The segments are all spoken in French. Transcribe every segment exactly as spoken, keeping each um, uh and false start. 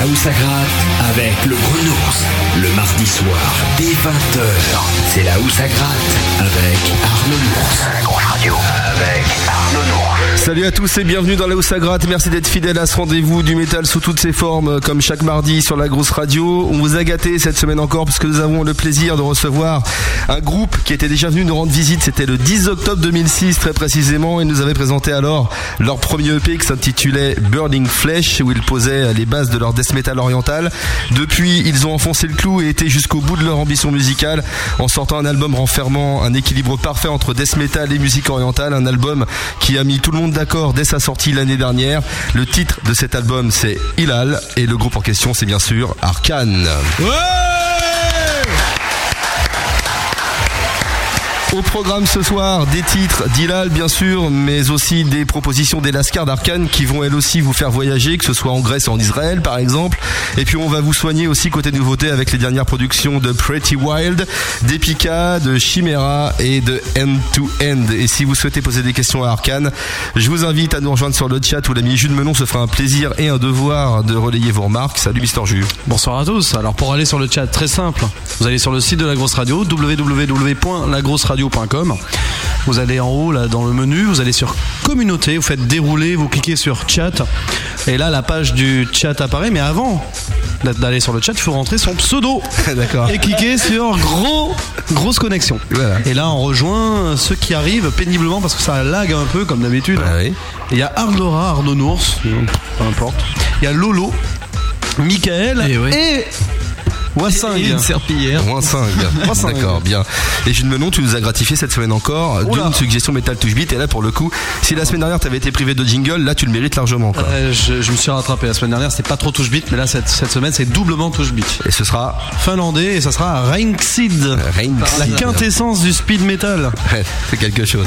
là où ça gratte avec le Grenousse. Le mardi soir, dès vingt heures, c'est là où ça gratte avec Arnaud Nours. La grosse radio avec Arnaud Nours. Salut à tous et bienvenue dans là où ça gratte. Merci d'être fidèles à ce rendez-vous du métal sous toutes ses formes, comme chaque mardi sur la grosse radio. On vous a gâté cette semaine encore parce que nous avons le plaisir de recevoir un groupe qui était déjà venu nous rendre visite. C'était le dix octobre deux mille six très précisément. Ils nous avaient présenté alors leur premier E P qui s'intitulait Burning Flesh, où ils posaient les bases de leur death metal oriental. Depuis, ils ont enfoncé le clou et été jusqu'au bout de leur ambition musicale en sortant un album renfermant un équilibre parfait entre death metal et musique orientale. Un album qui a mis tout le monde d'accord dès sa sortie l'année dernière. Le titre de cet album c'est Hilal et le groupe en question c'est bien sûr Arcane. Ouais! Au programme ce soir, des titres d'Hilal bien sûr, mais aussi des propositions des Lascars d'Arcane qui vont elles aussi vous faire voyager, que ce soit en Grèce ou en Israël par exemple. Et puis on va vous soigner aussi côté nouveauté avec les dernières productions de Pretty Wild, d'Epica, de Chimera et de End to End. Et si vous souhaitez poser des questions à Arcane, je vous invite à nous rejoindre sur le chat où l'ami Jules Menon se fera un plaisir et un devoir de relayer vos remarques. Salut Mister Jules. Bonsoir à tous. Alors pour aller sur le chat, très simple, vous allez sur le site de la grosse radio, w w w point la grosse radio point com. Vous allez en haut là dans le menu, vous allez sur communauté, vous faites dérouler, vous cliquez sur chat et là la page du chat apparaît, mais avant d'aller sur le chat il faut rentrer son pseudo. D'accord. Et cliquer sur gros grosse connexion. Voilà. Et là on rejoint ceux qui arrivent péniblement parce que ça lag un peu comme d'habitude. Ah oui. Il y a Ardora, Arnaud Nours, peu importe. Il y a Lolo, Michael et, oui. et Wassing. Et une serpillière. Wassing. D'accord, bien. Et Jules Menon, tu nous as gratifié cette semaine encore Oula. d'une suggestion Metal Touch Beat. Et là, pour le coup, si la semaine dernière t'avais été privé de jingle, là tu le mérites largement. Quoi. Euh, je, je me suis rattrapé la semaine dernière, c'était pas trop Touch Beat, mais là cette, cette semaine c'est doublement Touch Beat. Et ce sera finlandais et ça sera Reinxid. La quintessence du speed metal. Ouais, c'est quelque chose.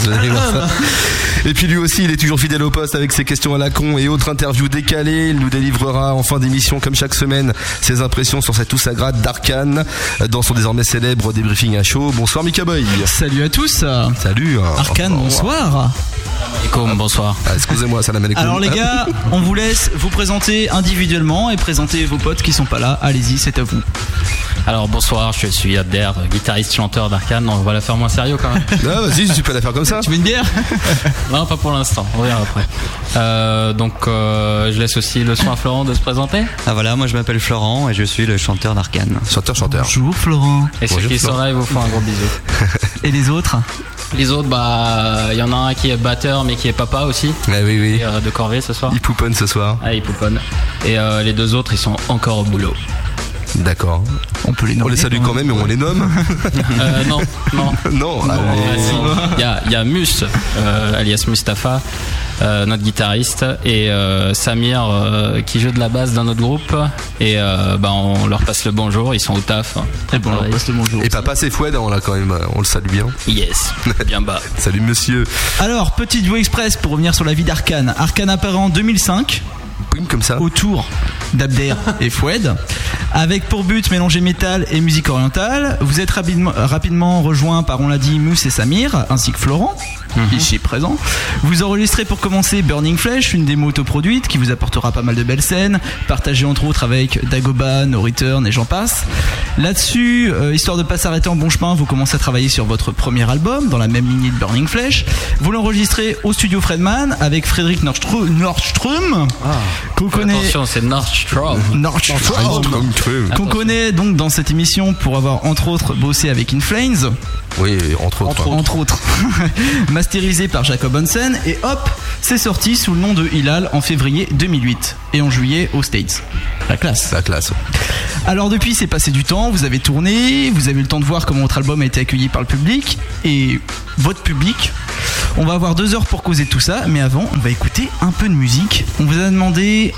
Et puis lui aussi, il est toujours fidèle au poste avec ses questions à la con et autres interviews décalées. Il nous délivrera en fin d'émission, comme chaque semaine, ses impressions sur cette où ça gratte d'Arcane dans son désormais célèbre débriefing à chaud. Bonsoir Mika Boy. Salut à tous. Salut. Arcane, oh, bonsoir. Ecom, bonsoir. Ah, excusez-moi, salam alaikum. Alors les gars, on vous laisse vous présenter individuellement et présenter vos potes qui sont pas là. Allez-y, c'est à vous. Alors bonsoir, je suis Abder, guitariste chanteur d'Arcane. On va la faire moins sérieux quand même. Ah vas-y, tu peux la faire comme ça. Tu veux une bière? Non, pas pour l'instant, on verra après. Euh, donc euh, je laisse aussi le soin à Florent de se présenter. Ah voilà, moi je m'appelle Florent et je suis le chanteur d'Arcane. Chanteur, chanteur. Bonjour Florent. Et ceux qui sont là, ils vous font un gros bisou. Et les autres? Les autres, bah, il y en a un qui est batteur mais qui est papa aussi. Ah oui, oui. Et, euh, de Corvée ce soir. Il pouponne ce soir. Ah, il pouponne. Et euh, les deux autres, ils sont encore au boulot. D'accord. On peut les nommer. On les salue quand même, mais on les nomme. euh, non, non. non. Il euh, y a, y a Mus, euh, alias Mustapha, euh, notre guitariste, et euh, Samir euh, qui joue de la basse dans notre groupe. Et euh, bah, on leur passe le bonjour. Ils sont au taf. Très bon, on leur passe le bonjour. Et papa c'est Foued, on l'a quand même, on le salue bien. Yes. Bien bas. Salut monsieur. Alors petite vue express pour revenir sur la vie d'Arcane. Arcane apparaît en deux mille cinq. Comme ça. Autour d'Abder et Foued, avec pour but mélanger métal et musique orientale. Vous êtes rapidement, rapidement rejoints par, on l'a dit, Mousse et Samir, ainsi que Florent, mm-hmm. ici présent. Vous enregistrez pour commencer Burning Flesh, une démo autoproduite qui vous apportera pas mal de belles scènes, partagée entre autres avec Dagoba, No Return et j'en passe. Là-dessus, euh, histoire de pas s'arrêter en bon chemin, vous commencez à travailler sur votre premier album, dans la même lignée de Burning Flesh. Vous l'enregistrez au studio Fredman avec Frédéric Nordstrom, Nordstrom ah. qu'on connaît. Attention, c'est Nordstrom. Nordstrom. Nordstrom. Qu'on connaît donc dans cette émission pour avoir entre autres bossé avec In Flames. Oui, entre autres. Entre, entre autres. Masterisé par Jacob Hansen. Et hop, c'est sorti sous le nom de Hilal en février deux mille huit. Et en juillet aux States. La classe. La classe. Alors depuis, c'est passé du temps, vous avez tourné, vous avez eu le temps de voir comment votre album a été accueilli par le public. Et votre public. On va avoir deux heures pour causer de tout ça. Mais avant, on va écouter un peu de musique. On vous a demandé,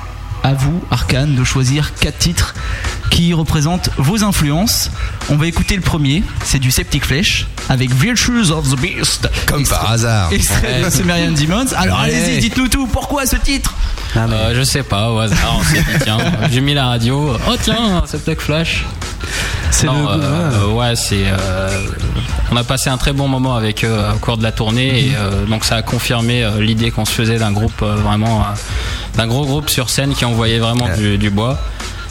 à vous, Arcane, de choisir quatre titres qui représentent vos influences. On va écouter le premier, c'est du Septic Flesh avec Virtues of the Beast. Comme extrait, par hasard. Extrait de Sumerian Demons. Alors ouais. Allez-y, dites-nous tout. Pourquoi ce titre? Ah, euh, je sais pas, au hasard. On s'est dit, tiens, j'ai mis la radio. Oh tiens, Septic Flesh. C'est non, le... euh, ouais, c'est. Euh, on a passé un très bon moment avec eux au cours de la tournée, mm-hmm. et euh, donc ça a confirmé euh, l'idée qu'on se faisait d'un groupe euh, vraiment, euh, d'un gros groupe sur scène qui envoyait vraiment yeah. du, du bois.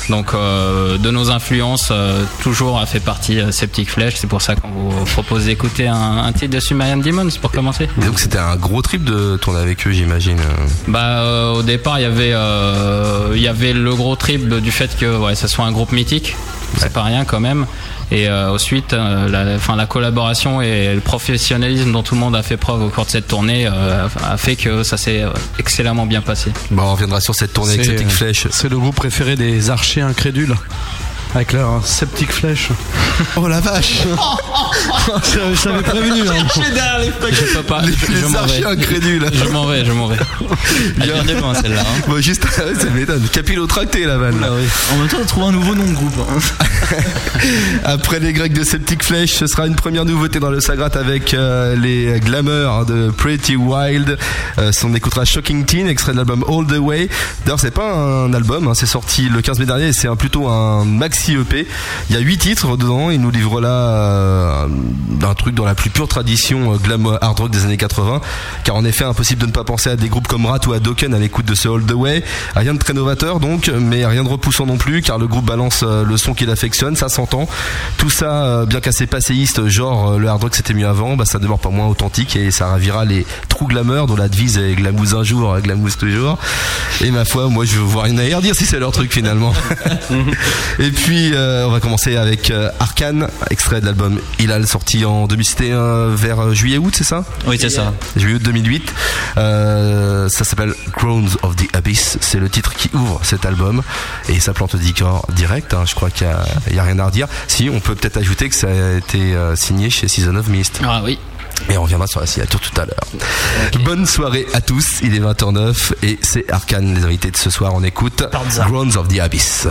Donc euh, de nos influences, euh, toujours a fait partie euh, Septic Flesh. C'est pour ça qu'on vous propose d'écouter un, un titre de Sumerian Demons pour commencer. Et donc c'était un gros trip de tourner avec eux, j'imagine. Bah euh, au départ il y avait euh, il y avait le gros trip du fait que ouais, ça soit un groupe mythique. C'est ouais. pas rien quand même. Et euh, ensuite, euh, la, enfin, la collaboration et le professionnalisme dont tout le monde a fait preuve au cours de cette tournée euh, a fait que ça s'est excellemment bien passé. Bon, on reviendra sur cette tournée avec Septic Flesh. C'est le groupe préféré des archers incrédules. Avec leur Septic Flesh. Oh la vache. Je t'avais prévenu. Hein. Je peux pas. Les, je, les je m'en archers vais. incrédules. Je m'en vais, je m'en vais. Elle vient de loin celle-là. Hein. Bon, juste, ça m'étonne. Capillotracté la vanne. Ah oui. En même temps, on a trouvé un nouveau nom de groupe. Hein. Après les Grecs de Septic Flesh, ce sera une première nouveauté dans le Sagrat avec euh, les Glamour de Pretty Wild. Euh, on écoutera Shocking Teen, extrait de l'album All the Way. D'ailleurs, c'est pas un album, hein, c'est sorti le quinze mai dernier et c'est un, plutôt un maxi E P. Il y a huit titres dedans. Il nous livre là euh, un truc dans la plus pure tradition euh, glam hard rock des années quatre-vingts. Car en effet, impossible de ne pas penser à des groupes comme Rat ou à Dokken à l'écoute de ce All the Way. Rien de très novateur donc, mais rien de repoussant non plus, car le groupe balance euh, le son qu'il affectionne, ça s'entend. Tout ça, euh, bien qu'assez passéiste, genre euh, le hard rock c'était mieux avant, bah ça demeure pas moins authentique et ça ravira les trous glamour dont la devise est glamouze un jour, glamouze toujours. Et ma foi, moi je vois rien à dire si c'est leur truc finalement. Et puis euh, on va commencer avec euh, Arcane, extrait de l'album Hilal sorti en deux mille, c'était euh, vers juillet-août, c'est ça? Oui, c'est ça. Juillet-août deux mille huit. Euh, ça s'appelle Groans of the Abyss. C'est le titre qui ouvre cet album et ça plante le décor direct. Hein, je crois qu'il n'y a, a rien à redire. Si, on peut peut-être ajouter que ça a été euh, signé chez Season of Mist. Ah oui. Et on reviendra sur la signature tout à l'heure. Okay. Bonne soirée à tous, il est vingt heures neuf et c'est Arcane, les invités de ce soir. On écoute Groans of the Abyss.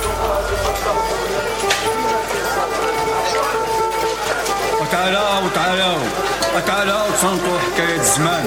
تعالوا تعالوا تعالوا تصنطوا حكاية زمان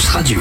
grosse radio.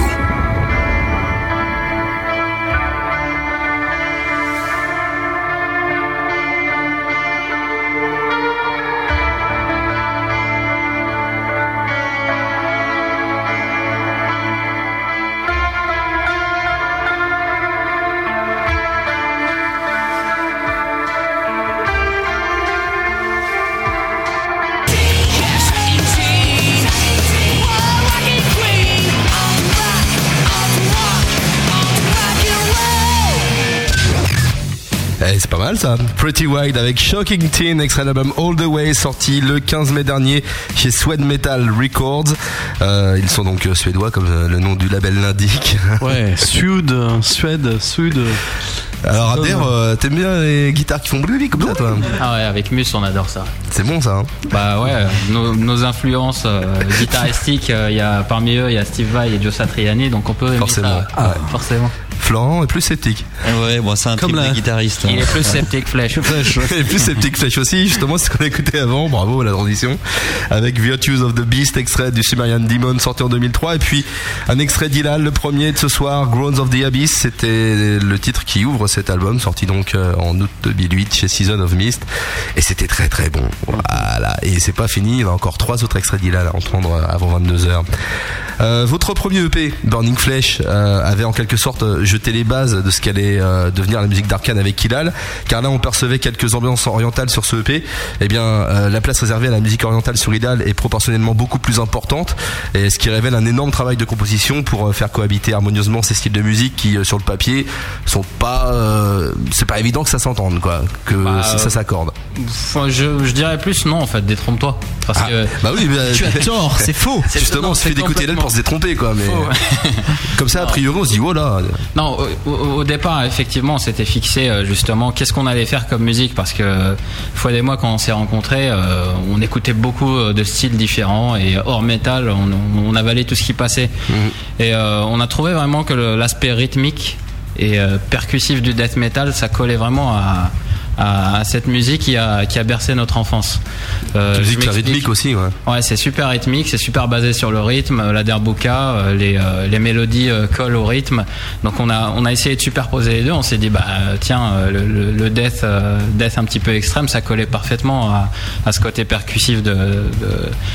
Eh, c'est pas mal ça. Pretty Wide avec Shocking Teen, extrait de l'album All the Way, sorti le quinze mai dernier chez Swed Metal Records. Euh, ils sont donc suédois comme le nom du label l'indique. Ouais, Suède, Suède, Suède. Alors Adair, euh, t'aimes bien les guitares qui font blubbi comme ça toi? Ah ouais, avec Mus on adore ça. C'est bon ça hein. Bah ouais, nos, nos influences euh, guitaristiques, il euh, y a parmi eux il y a Steve Vai et Joe Satriani, donc on peut aimer forcément. ça. Ah, ouais. Forcément. Florent est plus sceptique. Ouais, bon, c'est un Comme type la... de guitariste. Il est plus sceptique Flash. Flash. Il est plus sceptique Flash aussi. Justement, c'est ce qu'on a écouté avant. Bravo la transition. Avec Virtues of the Beast, extrait du Sumerian Demon sorti en deux mille trois. Et puis un extrait d'Hilal, le premier de ce soir, Groans of the Abyss. C'était le titre qui ouvre cet album, sorti donc en août deux mille huit chez Season of Mist. Et c'était très très bon. Voilà. Et c'est pas fini. Il y a encore trois autres extraits d'Hilal à entendre avant vingt-deux heures. Euh, votre premier E P, Burning Flesh, euh, avait en quelque sorte jeté les bases de ce qu'allait euh, devenir la musique d'Arkane avec Hilal, car là on percevait quelques ambiances orientales sur ce E P. Eh bien, euh, la place réservée à la musique orientale sur Hilal est proportionnellement beaucoup plus importante, et ce qui révèle un énorme travail de composition pour euh, faire cohabiter harmonieusement ces styles de musique qui, euh, sur le papier, sont pas, euh, c'est pas évident que ça s'entende, quoi, que bah, ça, ça s'accorde. Enfin, je, je dirais plus non en fait, détrompe-toi. Parce ah, que bah oui, bah, tu as tort, c'est faux. C'est justement, on se fait d'écouter Hilal pour se détromper, quoi. Mais faux. Comme ça, a priori, on se dit oh là. Non, au, au départ, effectivement, on s'était fixé justement qu'est-ce qu'on allait faire comme musique, parce que Fouad et moi, quand on s'est rencontrés, euh, on écoutait beaucoup de styles différents et hors métal, on, on avalait tout ce qui passait. Mmh. Et euh, on a trouvé vraiment que le, l'aspect rythmique et euh, percussif du death metal, ça collait vraiment à À, à cette musique qui a, qui a bercé notre enfance. Euh, musique rythmique aussi, ouais. Ouais, c'est super rythmique, c'est super basé sur le rythme, la derbuka, les, euh, les mélodies euh, collent au rythme. Donc on a, on a essayé de superposer les deux. On s'est dit, bah tiens, le, le, le death, euh, death un petit peu extrême, ça collait parfaitement à, à ce côté percussif de, de,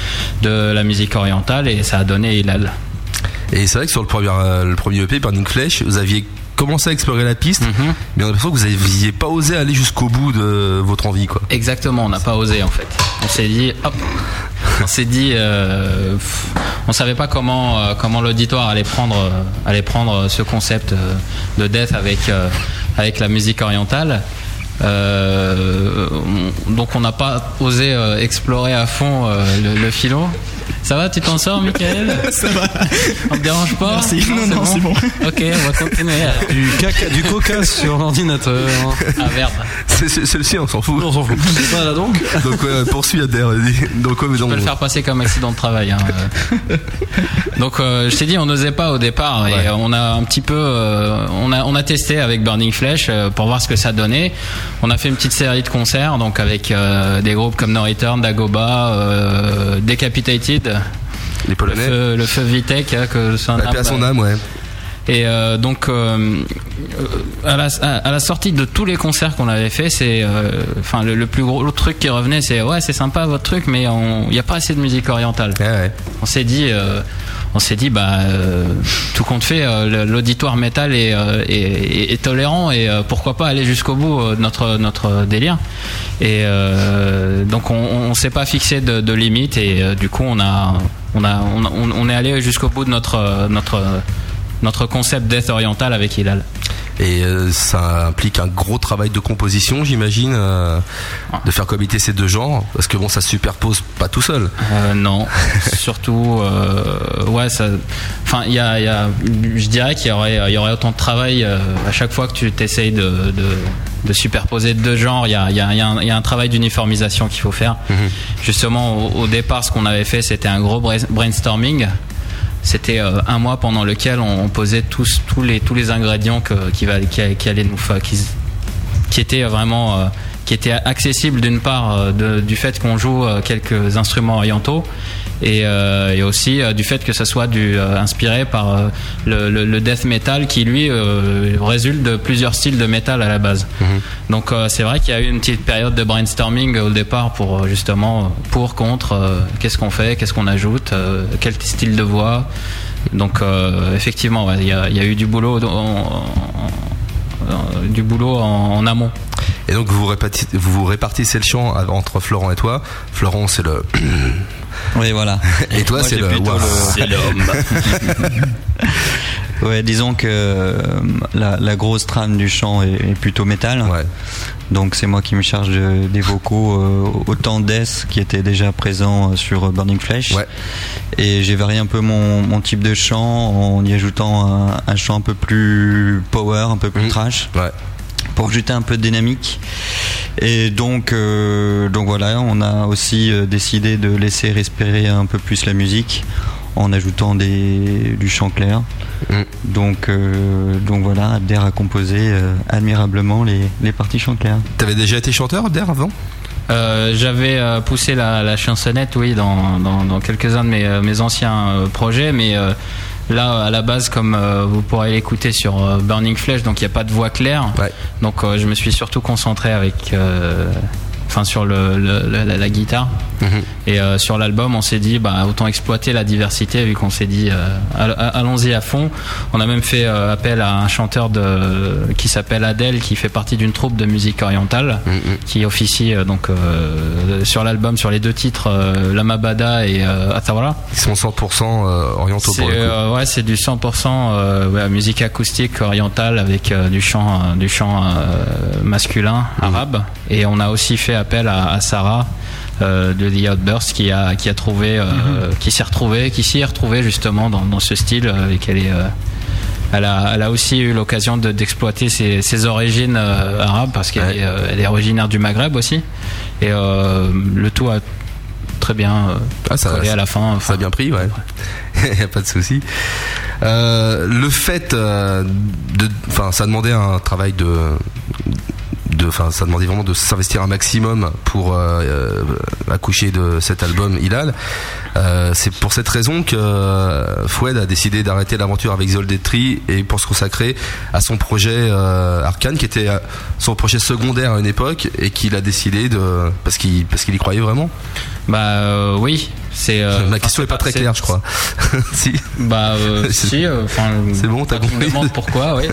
de la musique orientale, et ça a donné Hilal. Et c'est vrai que sur le premier, euh, le premier E P, Burning Flesh, vous aviez commencé à explorer la piste, mm-hmm. mais on a l'impression que vous n'aviez pas osé aller jusqu'au bout de votre envie, quoi. Exactement, on n'a pas osé en fait. On s'est dit, hop, on s'est dit, euh, on savait pas comment euh, comment l'auditoire allait prendre euh, allait prendre ce concept euh, de death avec euh, avec la musique orientale. Euh, on, donc on n'a pas osé euh, explorer à fond euh, le, le filon. Ça va, tu t'en sors, Michael? Ça va. On te dérange pas? Merci. Non, non, c'est bon. Ok, on va continuer. Du caca, du coca sur l'ordinateur. Ah merde. C'est, c'est, celui-ci, on s'en fout. On s'en fout. Voilà donc. Donc ouais, poursuis Adair. Donc ouais, mais je non, peux le faire passer comme accident de travail. Hein. Donc euh, je t'ai dit, on n'osait pas au départ, ouais. Et on a un petit peu, euh, on a on a testé avec Burning Flesh euh, pour voir ce que ça donnait. On a fait une petite série de concerts, donc avec euh, des groupes comme No Return, Dagoba, euh, Decapitated, les Polonais, le feu, le feu Vitek, hein, que c'est un la paix à son âme, ouais. Et euh, donc euh, à, la, à la sortie de tous les concerts qu'on avait fait, c'est enfin euh, le, le plus gros le truc qui revenait, c'est ouais, c'est sympa votre truc, mais il n'y a pas assez de musique orientale. Ouais, ouais. On s'est dit euh, on s'est dit bah euh, tout compte fait, euh, l'auditoire métal est, euh, est, est, est tolérant, et euh, pourquoi pas aller jusqu'au bout euh, de notre notre délire. Et euh, donc on, on s'est pas fixé de, de limite, et euh, du coup on a on a on, a, on est allé jusqu'au bout de notre notre notre concept death oriental avec Hilal. Et euh, ça implique un gros travail de composition, j'imagine, euh, de faire cohabiter ces deux genres, parce que bon, ça se superpose pas tout seul. Euh, non, surtout, euh, ouais, ça. Enfin, il y a, y a, je dirais qu'il y aurait, il y aurait autant de travail euh, à chaque fois que tu t'essayes de, de, de superposer deux genres. Il y a, y a, y a, un, y a un travail d'uniformisation qu'il faut faire. Mm-hmm. Justement, au, au départ, ce qu'on avait fait, c'était un gros brainstorming. C'était euh, un mois pendant lequel on, on posait tous, tous, les, tous les ingrédients que, qui, va, qui, qui allaient nous qui, qui étaient vraiment euh, qui étaient accessibles d'une part euh, de, du fait qu'on joue euh, quelques instruments orientaux, et, euh, et aussi euh, du fait que ça soit du, euh, inspiré par euh, le, le, le death metal qui lui euh, résulte de plusieurs styles de métal à la base. Mmh. Donc euh, c'est vrai qu'il y a eu une petite période de brainstorming au départ pour justement pour, contre, euh, qu'est-ce qu'on fait, qu'est-ce qu'on ajoute, euh, quel style de voix. Donc euh, effectivement, il ouais, y, a, y a eu du boulot, en, en, en, du boulot en, en amont. Et donc vous répartissez, vous répartissez le chant entre Florent et toi. Florent, c'est le. Oui, voilà. Et toi, c'est le. Wow. le... C'est l'homme. Ouais, disons que euh, la, la grosse trame du chant est, est plutôt métal. Ouais. Donc c'est moi qui me charge de, des vocaux, euh, autant death qui était déjà présent sur Burning Flesh. Ouais. Et j'ai varié un peu mon, mon type de chant en y ajoutant un, un chant un peu plus power, un peu plus mmh. trash. Ouais. Pour ajouter un peu de dynamique. Et donc, euh, donc voilà, on a aussi euh, décidé de laisser respirer un peu plus la musique en ajoutant des, du chant clair. Mm. Donc, euh, donc voilà, Abder a composé euh, admirablement les, les parties chant clair. T'avais déjà été chanteur, Abder, avant ? Euh, j'avais euh, poussé la, la chansonnette, oui, dans, dans, dans quelques-uns de mes, euh, mes anciens euh, projets, mais euh, là, à la base, comme euh, vous pourrez l'écouter sur euh, Burning Flesh, donc il n'y a pas de voix claire. Ouais. Donc euh, je me suis surtout concentré avec, euh, enfin sur le, le, la, la guitare. Mmh. Et euh, sur l'album, on s'est dit, bah, autant exploiter la diversité, vu qu'on s'est dit, euh, allons-y à fond. On a même fait euh, appel à un chanteur de, qui s'appelle Adèle, qui fait partie d'une troupe de musique orientale, mmh. qui officie euh, donc euh, sur l'album, sur les deux titres, euh, Lamabada et euh, Atawara. Ils sont cent pour cent euh, orientaux c'est, pour le coup. Euh, ouais, c'est du cent pour cent euh, ouais, musique acoustique orientale avec euh, du chant, euh, du chant euh, masculin, mmh. arabe. Et on a aussi fait appel à, à Sarah. Euh, de The Outburst qui a qui a trouvé euh, mm-hmm. qui s'est retrouvée qui s'y est retrouvée justement dans, dans ce style euh, et qu'elle est euh, elle a elle a aussi eu l'occasion de, d'exploiter ses, ses origines euh, arabes parce qu'elle ouais. est, euh, elle est originaire du Maghreb aussi et euh, le tout a très bien euh, ah, ça, collé à la fin. Enfin, ça a bien pris, ouais. Il n'y a pas de souci. Euh, le fait euh, de, enfin, ça demandait un travail de Enfin, ça demandait vraiment de s'investir un maximum pour euh, accoucher de cet album Hilal. Euh, c'est pour cette raison que euh, Foued a décidé d'arrêter l'aventure avec Zoldetri et pour se consacrer à son projet euh, Arcane, qui était son projet secondaire à une époque et qu'il a décidé de parce qu'il parce qu'il y croyait vraiment. Bah euh, oui. C'est, euh, Ma question n'est pas très claire, je crois. Si. Bah, euh, si. Enfin, euh, c'est bon, t'as compris. Tu me demandes pourquoi, oui.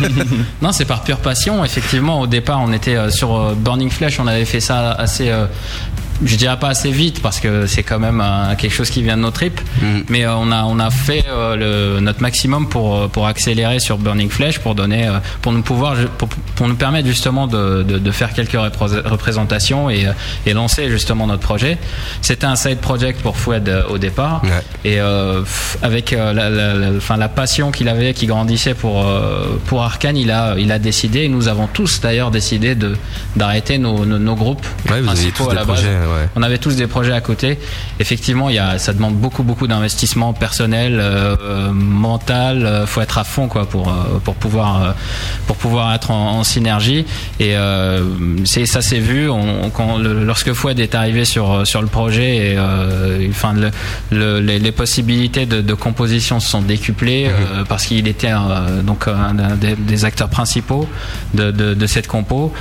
Non, c'est par pure passion. Effectivement, au départ, on était euh, sur euh, Burning Flesh, on avait fait ça assez. Euh, je dirais pas assez vite parce que c'est quand même euh, quelque chose qui vient de nos tripes, mm. mais euh, on a on a fait euh, le, notre maximum pour pour accélérer sur Burning Flesh pour donner euh, pour nous pouvoir pour, pour nous permettre justement de, de, de faire quelques repré- représentations et et lancer justement notre projet. C'était un side project pour Foued euh, au départ, ouais. et euh, avec euh, la, la, la, enfin la passion qu'il avait qui grandissait pour euh, pour Arcane, il a il a décidé et nous avons tous d'ailleurs décidé de d'arrêter nos nos, nos groupes ouais, principaux à la base. Projets, ouais. On avait tous des projets à côté. Effectivement, il y a, ça demande beaucoup, beaucoup d'investissement personnel, euh, mental. Euh, faut être à fond, quoi, pour euh, pour pouvoir euh, pour pouvoir être en, en synergie. Et euh, c'est ça s'est vu. On, quand le, lorsque Foued est arrivé sur sur le projet, et euh, enfin le, le, les, les possibilités de, de composition se sont décuplées euh, parce qu'il était euh, donc un, un des, des acteurs principaux de de, de cette compo.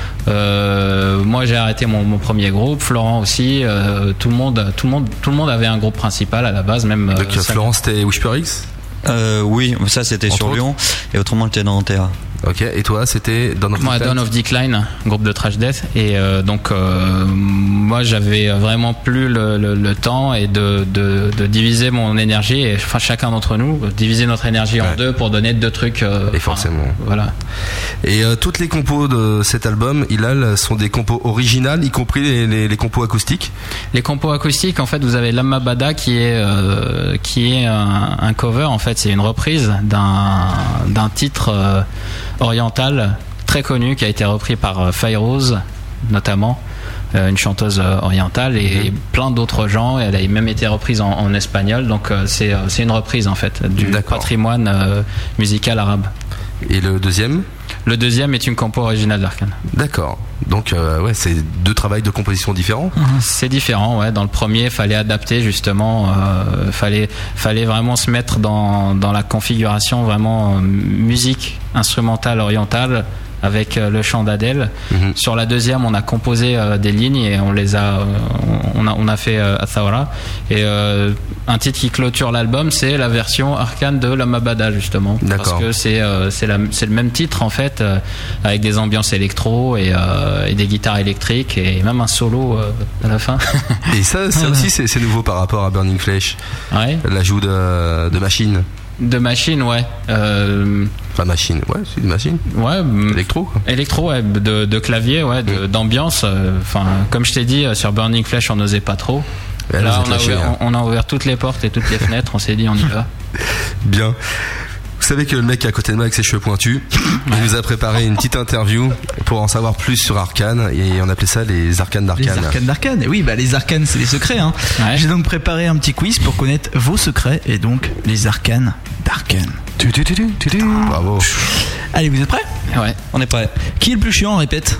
Euh, moi, j'ai arrêté mon, mon premier groupe. Florent aussi. Euh, tout le monde, tout le monde, tout le monde avait un groupe principal à la base, même. Donc euh, Florent, c'était Whisper X. Euh, oui, ça c'était Entre sur autres. Lyon, et autrement j'étais dans Antea. Ok, et toi c'était Dawn of Moi, Decline. Dawn of Decline, groupe de Trash Death, et euh, donc euh, moi j'avais vraiment plus le, le, le temps et de, de, de diviser mon énergie, et enfin chacun d'entre nous diviser notre énergie ouais. en deux pour donner deux trucs. Euh, et forcément. Enfin, voilà. Et euh, toutes les compos de cet album, Hilal, sont des compos originales, y compris les, les, les compos acoustiques. Les compos acoustiques, en fait, vous avez Lamabada qui est euh, qui est un, un cover. En fait, c'est une reprise d'un d'un titre. Euh, orientale très connue qui a été repris par Fairouz notamment, euh, une chanteuse euh, orientale, et, mmh. et plein d'autres gens. Elle a même été reprise en, en espagnol, donc euh, c'est, euh, c'est une reprise en fait du D'accord. patrimoine euh, musical arabe. Et le deuxième ? Le deuxième est une compo originale d'Arkane. D'accord. Donc euh, ouais, c'est deux travails de composition différents. C'est différent, ouais. Dans le premier, il fallait adapter justement, euh, fallait, fallait vraiment se mettre dans, dans la configuration vraiment euh, musique instrumentale orientale avec euh, le chant d'Adèle. Mm-hmm. Sur la deuxième, on a composé euh, des lignes et on les a, euh, on a, on a fait euh, Athawara. Et euh, un titre qui clôture l'album, c'est la version Arcane de La Mabada justement. D'accord. Parce que c'est, euh, c'est, la, c'est le même titre en fait, euh, avec des ambiances électro et, euh, et des guitares électriques et même un solo euh, à la fin. Et ça, ça aussi, c'est, c'est nouveau par rapport à Burning Flesh. Ouais. L'ajout de, de machines. De machines, ouais. Euh... Enfin, machine, ouais, c'est une machine. Ouais. Électro, quoi. Électro, ouais, de, de clavier, ouais, de, d'ambiance. Enfin, euh, comme je t'ai dit, sur Burning Flesh, on n'osait pas trop. Là, là on, a ouvert, hein. on a ouvert toutes les portes et toutes les fenêtres. On s'est dit, on y va. Bien. Vous savez que le mec à côté de moi avec ses cheveux pointus, il nous a préparé une petite interview pour en savoir plus sur Arcane et on appelait ça les arcanes d'Arcane. Les arcanes d'Arcane. Et oui, bah les arcanes, c'est les secrets. Hein. Ouais. J'ai donc préparé un petit quiz pour connaître vos secrets et donc les arcanes d'Arcane. Tu, tu, tu, tu, tu, tu. Bravo. Allez, vous êtes prêts ? Ouais, on est prêts. Qui est le plus chiant ? On répète.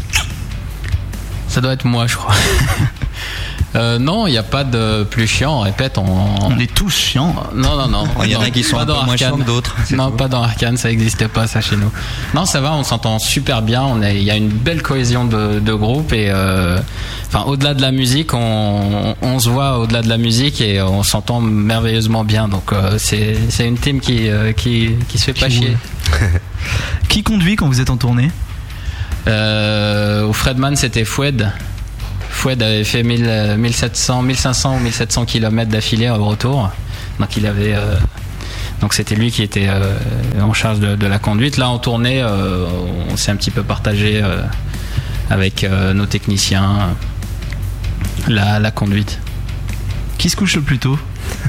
Ça doit être moi, je crois. Euh, non, il n'y a pas de plus chiant, on répète. On, on est tous chiants. Non, non, non. Il y en a qui sont un peu moins chiants que d'autres. Non, pas dans Arcane, ça n'existe pas, ça, chez nous. Non, ça va, on s'entend super bien. Il y a une belle cohésion de, de groupe. Et euh, enfin, au-delà de la musique, on, on, on se voit au-delà de la musique et on s'entend merveilleusement bien. Donc, euh, c'est, c'est une team qui, euh, qui, qui se fait pas qui chier. Qui conduit quand vous êtes en tournée ? euh, Au Fredman, c'était Foued. Foued avait fait mille, mille sept cents, mille cinq cents ou mille sept cents kilomètres d'affilée au retour. Donc il avait, euh, donc c'était lui qui était euh, en charge de, de la conduite. Là en tournée, euh, on s'est un petit peu partagé euh, avec euh, nos techniciens la, la conduite. Qui se couche le plus tôt ?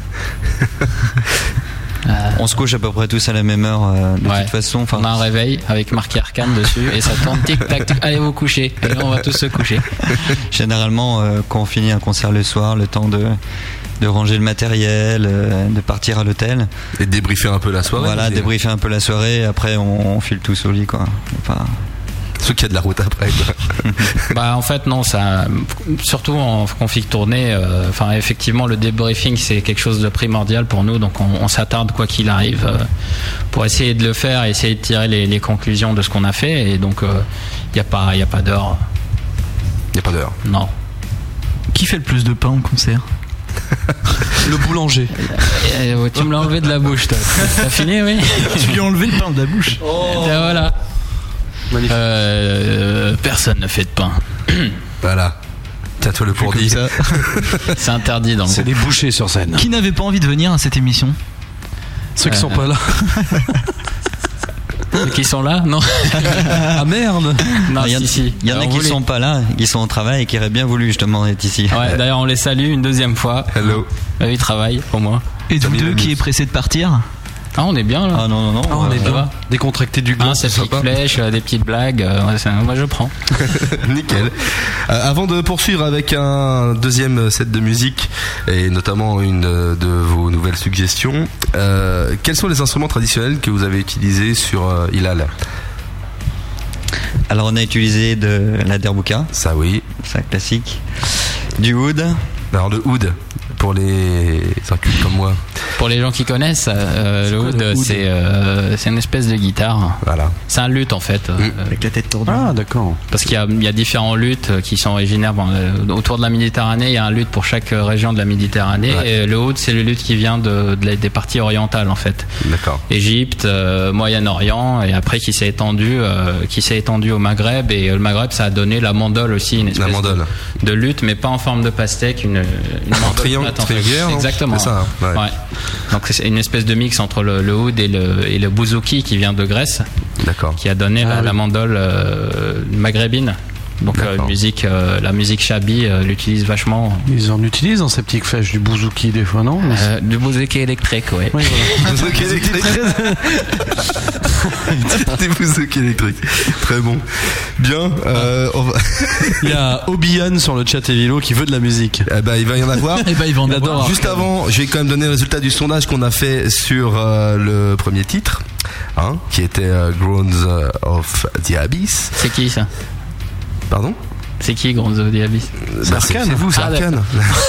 Euh, on se couche à peu près tous à la même heure euh, de ouais. toute façon. On a un réveil avec marqué Arcane dessus et ça tourne tic tac tic. Allez vous coucher. Et là on va tous se coucher. Généralement euh, quand on finit un concert le soir, le temps de de ranger le matériel, euh, de partir à l'hôtel et de débriefer un peu la soirée. Voilà, débriefer un peu la soirée. Et après on, on file tous au lit quoi. Enfin, ceux qui a de la route après. Bah en fait non, ça surtout en config tournée, enfin euh, effectivement le débriefing c'est quelque chose de primordial pour nous, donc on, on s'attarde quoi qu'il arrive euh, pour essayer de le faire, et essayer de tirer les, les conclusions de ce qu'on a fait, et donc il euh, y a pas il y a pas d'heure. Il y a pas d'heure. Non. Qui fait le plus de pain en concert ? Le boulanger. Et, et, tu me l'as enlevé de la bouche, toi. T'as fini, oui. Tu lui as enlevé le pain de la bouche. Oh. Et voilà. Euh, personne ne fait de pain. Voilà. T'as toi le pour dire. C'est interdit dans le C'est groupe. des bouchers sur scène. Qui n'avait pas envie de venir à cette émission ? Ceux qui euh, sont pas là. Ceux qui sont là ? Non. Ah merde. Non, il y, si, si. y en a Alors, qui voulez... sont pas là, qui sont au travail et qui auraient bien voulu justement être ici. Ouais, d'ailleurs on les salue une deuxième fois. Hello. Eux ils travaillent au moins. Et vous deux qui est pressé de partir ? Ah, on est bien là. Ah non, non, non. Ah, on est bien. Va. Décontracté du gland. Ah, c'est petite flèche, euh, des petites blagues. Euh, ouais, c'est, moi je prends. Nickel. Euh, avant de poursuivre avec un deuxième set de musique et notamment une de vos nouvelles suggestions, euh, quels sont les instruments traditionnels que vous avez utilisés sur euh, Hilal ? Alors on a utilisé de la derbouka. Ça oui. Ça classique. Du oud. Alors le oud, pour les incultes comme moi. Pour les gens qui connaissent, euh, le oud, oud c'est, euh, c'est une espèce de guitare. Voilà. C'est un luth en fait. Mmh. Euh, Avec la tête tordue. Ah d'accord. Parce qu'il y a, il y a différents luths qui sont originaires bon, euh, autour de la Méditerranée. Il y a un luth pour chaque région de la Méditerranée. Ouais. Et le oud, c'est le luth qui vient de, de la, des parties orientales en fait. D'accord. Égypte, euh, Moyen-Orient, et après qui s'est étendu, euh, qui s'est étendu au Maghreb. Et le Maghreb, ça a donné la mandole aussi, une espèce de, de luth, mais pas en forme de pastèque, une, une mandole triangle, triangulaire. Exactement. C'est ça. Hein. Ouais. Ouais. Donc c'est une espèce de mix entre le, le oud et le, et le bouzouki qui vient de Grèce. D'accord. Qui a donné ah, la, oui. la mandole euh, maghrébine. Donc euh, musique, euh, la musique chabi euh, l'utilise vachement. Ils en utilisent en ces petites flèches du bouzouki des fois, non ? euh, Du bouzouki électrique, oui. Oui, voilà. Bouzouki électrique. Des bouzouki électriques. Très bon. Bien. Euh, on va... Il y a Obian sur le chat Evilo qui veut de la musique. Eh ben, il va y en avoir. Eh ben, il va en avoir. Juste avant, je vais quand même donner le résultat du sondage qu'on a fait sur euh, le premier titre. hein, qui était euh, Grounds of the Abyss. C'est qui ça? Pardon? C'est qui Grounds of the Abyss? C'est bah, Arcane. C'est vous, c'est ah, Arcane.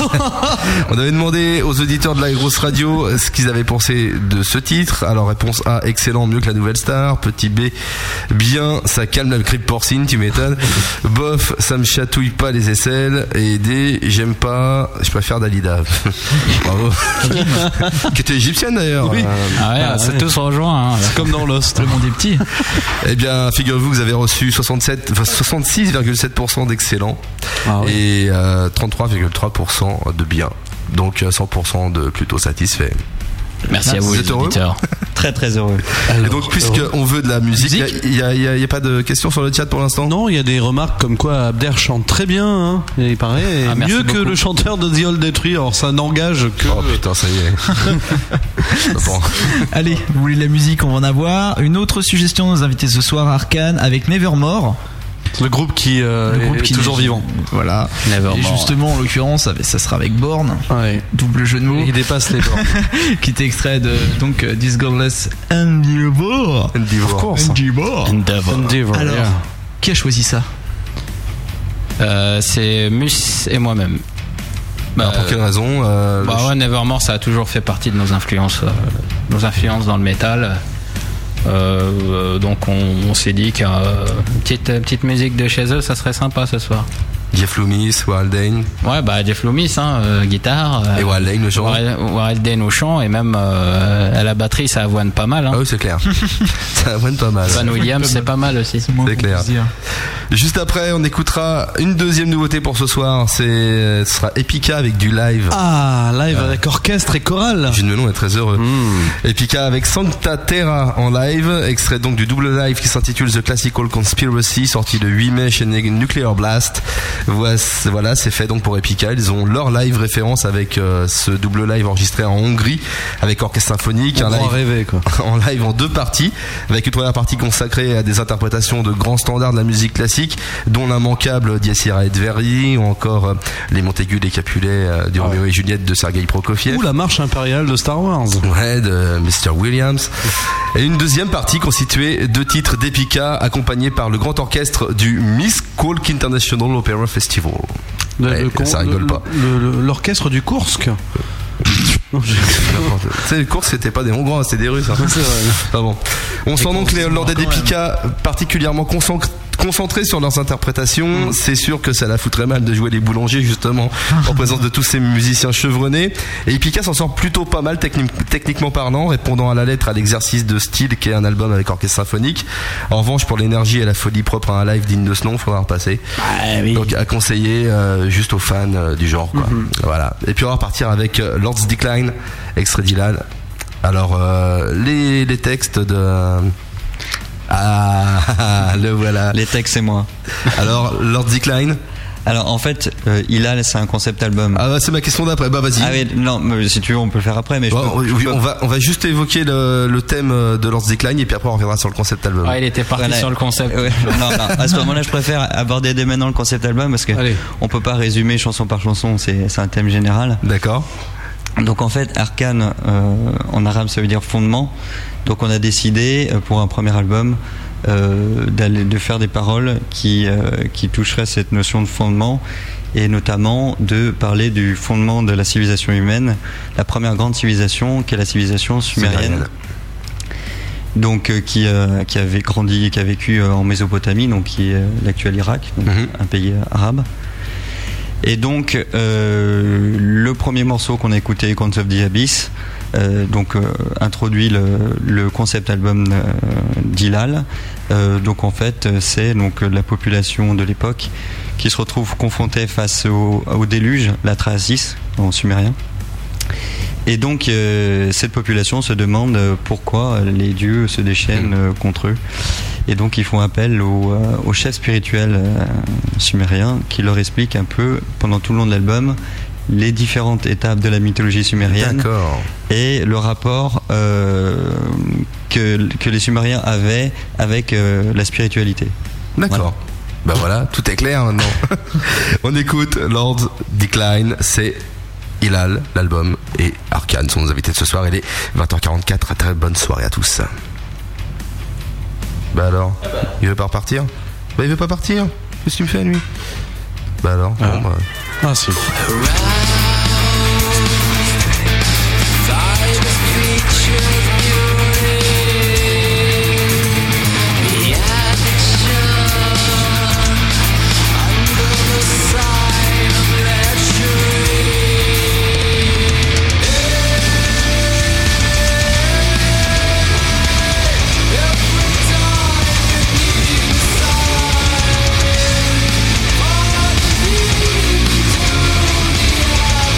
On avait demandé aux auditeurs de la grosse radio ce qu'ils avaient pensé de ce titre. Alors réponse A, excellent, mieux que la nouvelle star. Petit B, bien, ça calme la grippe porcine, tu m'étonnes. Bof, ça me chatouille pas les aisselles. Et D, j'aime pas, je préfère Dalida. Bravo. Qui était égyptienne d'ailleurs. Oui. Ah ouais, ah, c'est ouais. Tous rejoints. Hein. C'est comme dans Lost. Le monde est petit. Eh bien, figurez-vous que vous avez reçu soixante-sept, enfin, soixante-six virgule sept pour cent d'excellent ah oui. et euh, trente-trois virgule trois pour cent de bien. Donc cent pour cent de plutôt satisfait. Merci ah, à vous, les auditeurs. Très très heureux. Alors, et donc, puisqu'on veut de la musique, il n'y a, a, a, a pas de questions sur le chat pour l'instant? Non, il y a des remarques comme quoi Abder chante très bien, hein, et il paraît, ah, mieux que beaucoup. Le chanteur de The Old Détruit. Alors ça n'engage que. Oh putain, ça y est. Bon. Allez, vous voulez de la musique, on va en avoir. Une autre suggestion de nos invités ce soir, Arcane, avec Nevermore. Le groupe qui euh, le groupe est qui toujours est, vivant. Voilà. Nevermore. Et justement, en l'occurrence, ça sera avec Born. Ouais. Double jeu de mots. Il dépasse les bornes. Qui était extrait de donc This Godless Endeavor. Endeavor. Endeavor. Endeavor. Alors, yeah. Qui a choisi ça? euh, C'est Mus et moi-même. Bah, pour quelle raison euh, bah ouais, Nevermore, ça a toujours fait partie de nos influences, euh, nos influences dans le métal. Euh, donc on, on s'est dit qu'une euh, petite, petite musique de chez eux, ça serait sympa ce soir. Jeff Loomis, Warren Dane. Ouais, bah Jeff Loomis, hein, euh, guitare. Et Warren Dane au chant. Warren Dane au chant, et même euh, à la batterie, ça avoine pas mal. Hein. Ah oui, c'est clair. Ça avoine pas mal. Van Williams, c'est pas mal aussi. C'est, c'est clair. Juste après, on écoutera une deuxième nouveauté pour ce soir. C'est, ce sera Epica avec du live. Ah, live euh, avec orchestre et chorale. Gilles Melon est très heureux. Mm. Epica avec Santa Terra en live, extrait donc du double live qui s'intitule The Classical Conspiracy, sorti le huit mai chez Nuclear Blast. Voilà, c'est fait donc pour Epica. Ils ont leur live référence avec euh, ce double live enregistré en Hongrie avec orchestre symphonique. On un live, rêver, quoi. En live en deux parties, avec une première partie consacrée à des interprétations de grands standards de la musique classique, dont l'immanquable Dies Irae et Verdi, ou encore euh, les Montaigu, les Capulets euh, du ah Roméo ouais. et Juliette de Sergei Prokofiev. Ou la marche impériale de Star Wars. Ouais, de mister Williams. Et une deuxième partie constituée de titres d'Epica, accompagnés par le grand orchestre du Miskolc International Opera Festival. Le, ouais, le con, ça rigole le, pas. Le, le, l'orchestre du Kursk. Tu sais, les courses c'était pas des Hongrois, c'était des Russes. Hein. C'est vrai. Ah bon. On et sent donc les Hollandais d'Epica particulièrement concentrés. Concentrés sur leurs interprétations, mmh. c'est sûr que ça la foutrait mal de jouer les boulangers justement en présence de tous ces musiciens chevronnés. Et Epica s'en sort plutôt pas mal techni- techniquement parlant, répondant à la lettre à l'exercice de style qu'est un album avec orchestre symphonique. En revanche, pour l'énergie et la folie propre à un live digne de ce nom, il faudra repasser. Ah, oui. Donc à conseiller euh, juste aux fans euh, du genre. Quoi. Mmh. Voilà. Et puis on va repartir avec euh, Lord's Decline, extrait d'Hilal. Alors euh, les, les textes de... Ah, le voilà. Les textes, c'est moi. Alors, Lord Decline. Alors, en fait, euh, Hilal, c'est un concept album. Ah, bah, c'est ma question d'après. Bah, vas-y. Ah, oui, non, mais si tu veux, on peut le faire après. Mais bon, je peux, oui, je peux... on va, on va juste évoquer le, le thème de Lord Decline et puis après on reviendra sur le concept album. Ah, il était parti voilà. sur le concept. Ouais, non, non, à ce moment-là, je préfère aborder dès maintenant le concept album parce que Allez. on peut pas résumer chanson par chanson. C'est, c'est un thème général. D'accord. Donc en fait, Arcane, euh, en arabe, ça veut dire fondement. Donc on a décidé pour un premier album euh, d'aller, de faire des paroles qui, euh, qui toucheraient cette notion de fondement et notamment de parler du fondement de la civilisation humaine, la première grande civilisation qui est la civilisation sumérienne. Donc euh, qui, euh, qui avait grandi, qui a vécu euh, en Mésopotamie, donc qui est euh, l'actuel Irak, donc mm-hmm. un pays euh, arabe. Et donc euh, le premier morceau qu'on a écouté, Grounds of the Abyss, euh, donc euh, introduit le, le concept album euh, d'Hilal. Euh, donc en fait c'est donc la population de l'époque qui se retrouve confrontée face au, au déluge, la Trasis en sumérien. Et donc euh, cette population se demande pourquoi les dieux se déchaînent euh, contre eux. Et donc ils font appel au, euh, au chef spirituel euh, sumérien qui leur explique un peu pendant tout le long de l'album les différentes étapes de la mythologie sumérienne. D'accord. Et le rapport euh, que, que les Sumériens avaient avec euh, la spiritualité. D'accord. Voilà. Ben voilà, tout est clair maintenant. On écoute Lord Decline, c'est Hilal, l'album, et Arcane sont nos invités de ce soir. Il est vingt heures quarante-quatre. Très bonne soirée à tous. Bah alors, il veut pas repartir? Bah il veut pas partir. Qu'est-ce que tu me fais lui? Bah alors, ah, bon, bah... ah si. Oh,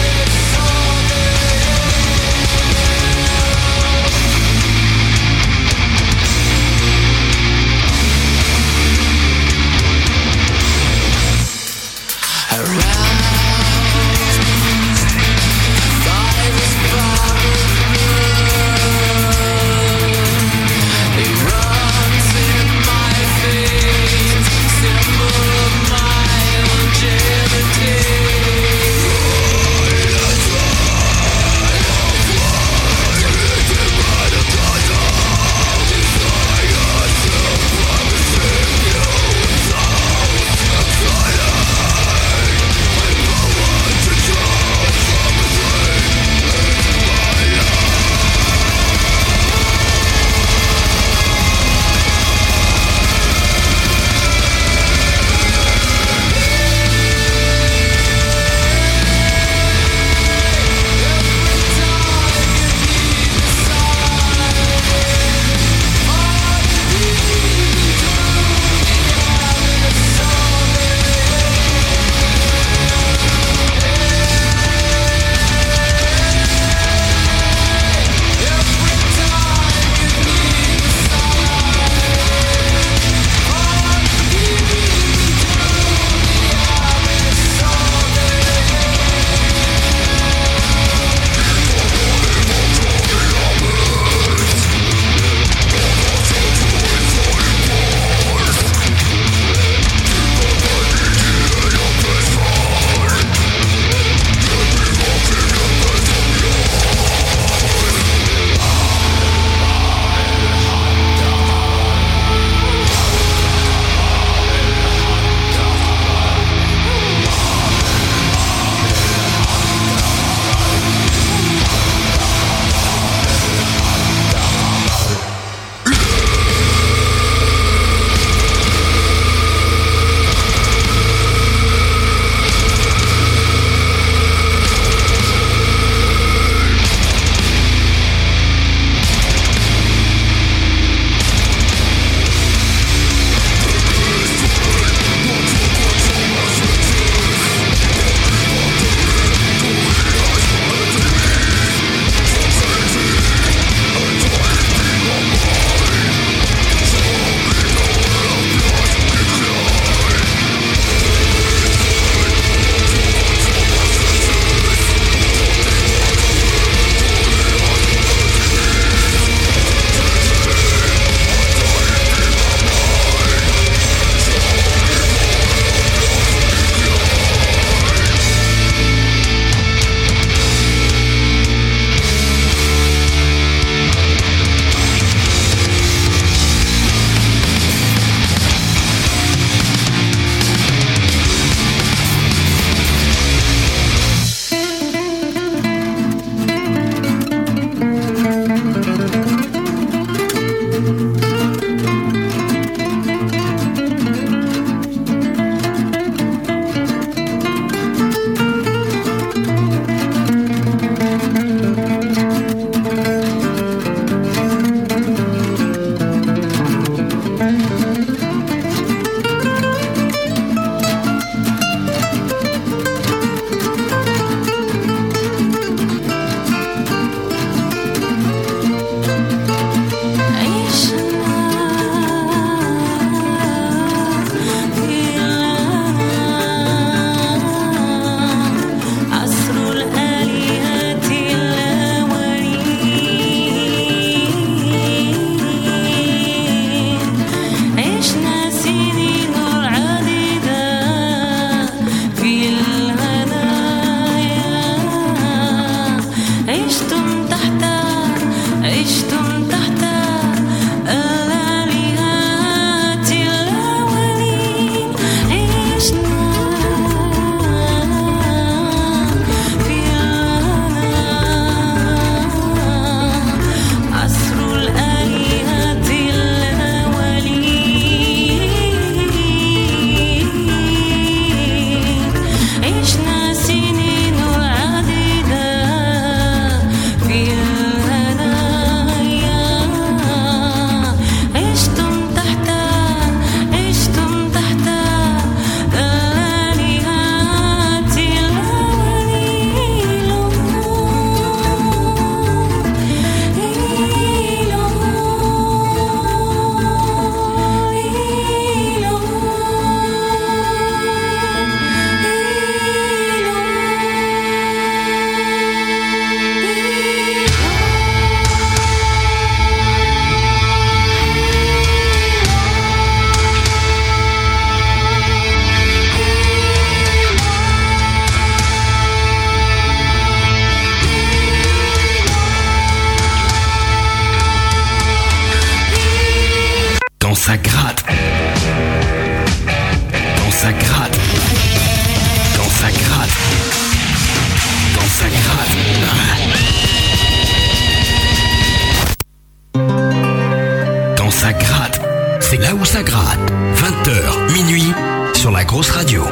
Gratte, vingt heures, minuit, sur la grosse radio.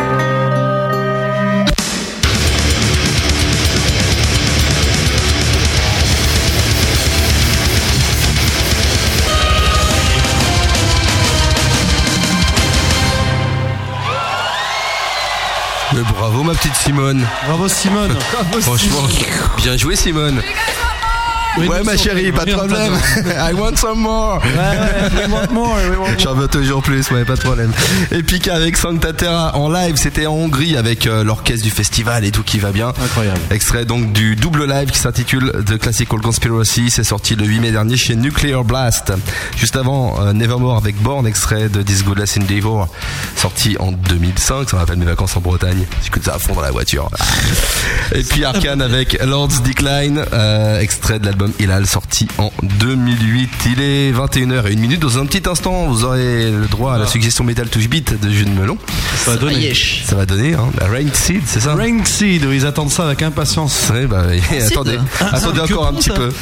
Mais bravo ma petite Simone. Bravo Simone. Bravo, franchement, bien joué Simone. Oui, ouais ma chérie, pas de problème. I want some more. Ouais, ouais, we want more, we want more. J'en veux toujours plus, ouais, pas de problème. Et puis qu'avec Sancta Terra en live, c'était en Hongrie avec euh, l'orchestre du festival et tout qui va bien. Incroyable. Extrait donc du double live qui s'intitule The Classical Conspiracy, c'est sorti le huit mai dernier chez Nuclear Blast. Juste avant, euh, Nevermore avec Born, extrait de This Godless Endeavor, sorti en deux mille cinq, ça me rappelle mes vacances en Bretagne. J'écoute ça à fond dans la voiture. Et puis Arcane avec Lord's Decline, euh, extrait de l'album Hilal, sorti en deux mille huit. Il est vingt et une heures et une minute. Dans un petit instant, vous aurez le droit à la suggestion Metal Touch Beat de Jules Melon. Ça va donner. Ça va donner, hein. La Rain Seed, c'est ça? Rain Seed, ils attendent ça avec impatience. Oui, bah, attendez, ah, attendez encore un petit ça. peu.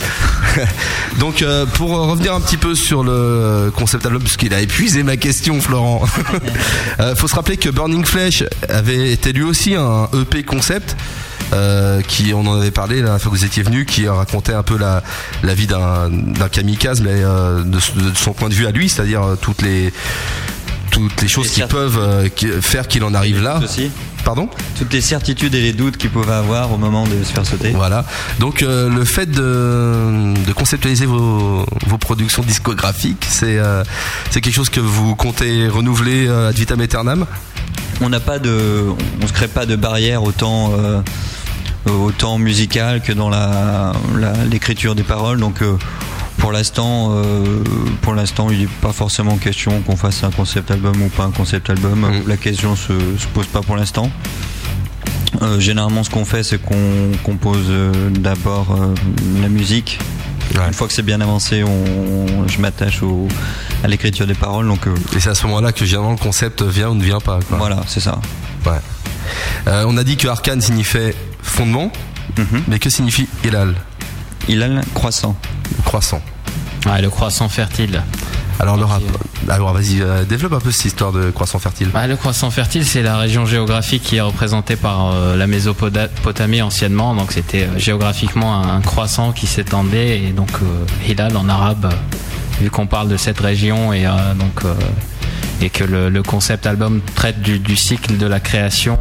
Donc, euh, pour revenir un petit peu sur le concept album, puisqu'il a épuisé ma question, Florent. euh, faut se rappeler que Burning Flesh avait été lui aussi un E P concept. Euh, qui on en avait parlé la fois que vous étiez venu, qui racontait un peu la, la vie d'un, d'un kamikaze, mais euh, de, de son point de vue à lui, c'est-à-dire euh, toutes les toutes les choses les qui peuvent euh, qui, faire qu'il en arrive là. Aussi. Pardon ? Toutes les certitudes et les doutes qu'il pouvait avoir au moment de se faire sauter. Voilà. Donc euh, le fait de, de conceptualiser vos, vos productions discographiques, c'est euh, c'est quelque chose que vous comptez renouveler euh, ad vitam aeternam ? On n'a pas de, on se crée pas de barrière autant euh, autant musicale que dans la, la l'écriture des paroles. Donc euh, pour l'instant, euh, pour l'instant, il n'est pas forcément question qu'on fasse un concept album ou pas un concept album. Mmh. La question se se pose pas pour l'instant. Euh, généralement, ce qu'on fait, c'est qu'on compose euh, d'abord euh, la musique. Ouais. Une fois que c'est bien avancé, on, je m'attache au, à l'écriture des paroles. Donc, euh, et c'est à ce moment-là que généralement le concept vient ou ne vient pas, quoi. Voilà, c'est ça. Ouais. Euh, on a dit que Arcane signifiait fondement, mm-hmm. mais que signifie Hilal ? Hilal, croissant. Croissant. Ouais, le croissant fertile. Alors, le rap... Alors vas-y, euh, développe un peu cette histoire de croissant fertile. Bah, le croissant fertile, c'est la région géographique qui est représentée par euh, la Mésopotamie anciennement. Donc c'était euh, géographiquement un croissant qui s'étendait. Et donc euh, Hilal en arabe, euh, vu qu'on parle de cette région et, euh, donc, euh, et que le, le concept album traite du, du cycle de la création,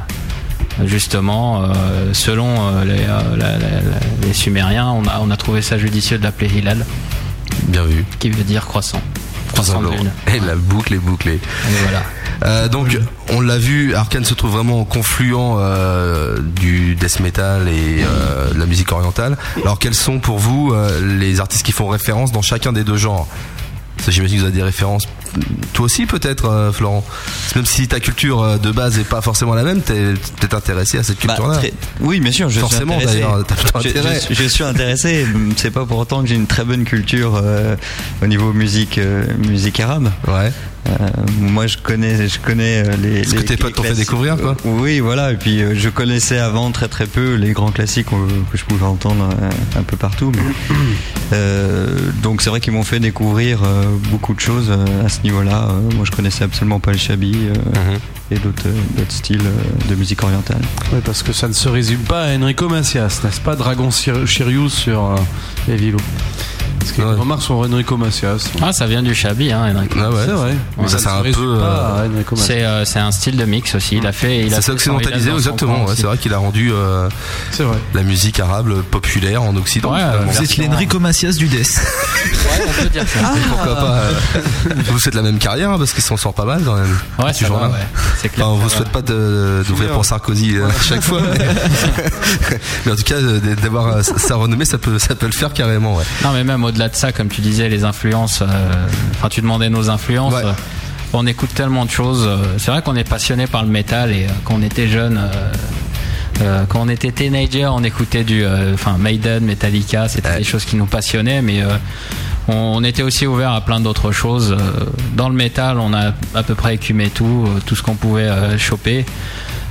euh, justement, euh, selon euh, les, euh, la, la, la, les Sumériens, on a, on a trouvé ça judicieux de l'appeler Hilal. Bien vu. Qui veut dire croissant. Croissant de lune. Et la boucle est bouclée. Et voilà. Euh, donc, on l'a vu, Arcane se trouve vraiment au confluent euh, du death metal et euh, de la musique orientale. Alors, quels sont pour vous euh, les artistes qui font référence dans chacun des deux genres ? Ça, j'imagine que vous avez des références. Toi aussi, peut-être, euh, Florent. Même si ta culture de base n'est pas forcément la même, t'es peut-être intéressé à cette culture-là. Bah, très... Oui, bien sûr, je forcément, suis intéressé. D'ailleurs, t'as plutôt intérêt. Je, je, je suis intéressé. C'est pas pour autant que j'ai une très bonne culture euh, au niveau musique, euh, musique arabe. Ouais. Euh, moi, je connais, je connais les. Ce que tes potes t'ont fait découvrir, quoi. Oui, voilà. Et puis, euh, je connaissais avant très très peu les grands classiques euh, que je pouvais entendre euh, un peu partout. Mais, euh, donc, c'est vrai qu'ils m'ont fait découvrir euh, beaucoup de choses euh, à ce niveau-là. Euh, moi, je connaissais absolument pas le shabi euh, mm-hmm. et d'autres, d'autres styles euh, de musique orientale. Oui, parce que ça ne se résume pas à Enrico Macias, n'est-ce pas, Dragon Chirius sur euh, les Vilo. Parce que les remarques sont Enrico Macias. Ah, ça vient du shabi, hein, Enrico. Ah ouais, c'est vrai. Mais ça, ça c'est un peu. Euh... C'est, euh, c'est un style de mix aussi. Il a fait. Il a c'est occidentalisé, exactement. Ouais, c'est vrai qu'il a rendu euh, c'est vrai. la musique arabe populaire en Occident. Ouais, c'est l'Enrico Macias du Death. Ouais, on peut dire ça. Ah, pourquoi pas euh, vous faites la même carrière, hein, parce qu'il s'en sort pas mal quand même. Ouais, c'est vrai. Ouais. C'est clair. Enfin, on vous souhaite pas de, d'ouvrir pour Sarkozy à chaque fois. Mais, mais en tout cas, d'avoir sa renommée, ça peut, ça peut le faire carrément. Ouais. Non, mais même au-delà de ça, comme tu disais, les influences. Euh, enfin, tu demandais nos influences. Ouais. Euh, on écoute tellement de choses. C'est vrai qu'on est passionné par le métal et euh, quand on était jeune, euh, euh, quand on était teenager, on écoutait du, enfin, euh, Maiden, Metallica. C'était ouais. des choses qui nous passionnaient, mais euh, on, on était aussi ouvert à plein d'autres choses. Dans le métal, on a à peu près écumé tout, tout ce qu'on pouvait euh, choper.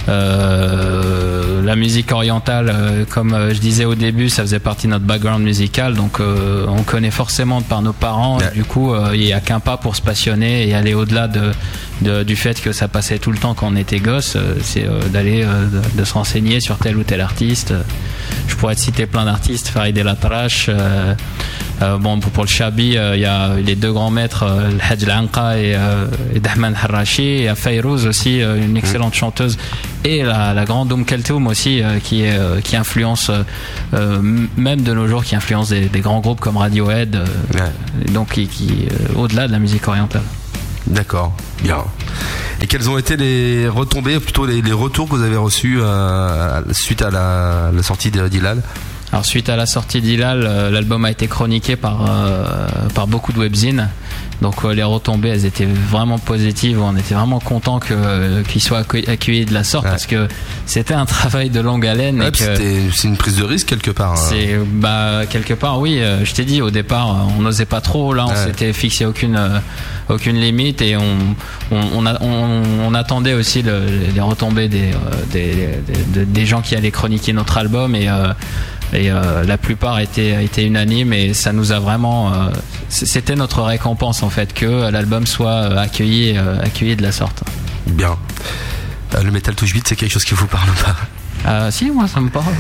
Euh, la musique orientale, euh, comme euh, je disais au début, ça faisait partie de notre background musical, donc euh, on connaît forcément par nos parents. Ouais. Et du coup, euh, il n'y a qu'un pas pour se passionner et aller au-delà de, de, du fait que ça passait tout le temps quand on était gosse. Euh, c'est euh, d'aller euh, de, de se renseigner sur tel ou tel artiste. Je pourrais te citer plein d'artistes, Farid El Atrache. Euh, euh, bon, pour, pour le Chabi, il euh, y a les deux grands maîtres, euh, le Hajj Al-Anqa et, euh, et Dahman Harrachi. Et à Fayrouz aussi, euh, une excellente chanteuse. Et la, la grande Oum Kalthoum aussi, euh, qui, est, euh, qui influence, euh, même de nos jours, qui influence des, des grands groupes comme Radiohead, euh, ouais. donc qui, qui euh, au-delà de la musique orientale. D'accord, bien. Et quelles ont été les retombées, plutôt les, les retours que vous avez reçus euh, suite à la, la sortie d'Hilal ? Alors suite à la sortie d'Hilal, euh, l'album a été chroniqué par, euh, par beaucoup de webzines. Donc euh, les retombées, elles étaient vraiment positives. On était vraiment contents que, euh, qu'ils soient accueillis de la sorte, ouais. parce que c'était un travail de longue haleine. Ouais, et que c'était, c'est une prise de risque quelque part. C'est, bah, quelque part, oui. Euh, je t'ai dit, au départ, on n'osait pas trop. Là, on ouais. s'était fixé aucune, euh, aucune limite et on, on, on, a, on, on attendait aussi le, les retombées des, euh, des, des, des gens qui allaient chroniquer notre album. Et euh, Et euh, la plupart étaient, étaient unanimes et ça nous a vraiment... Euh, c'était notre récompense en fait, que l'album soit accueilli, euh, accueilli de la sorte. Bien. Euh, le Metal Touche Beat, c'est quelque chose qui vous parle ou pas ? Euh, si, moi ça me parle.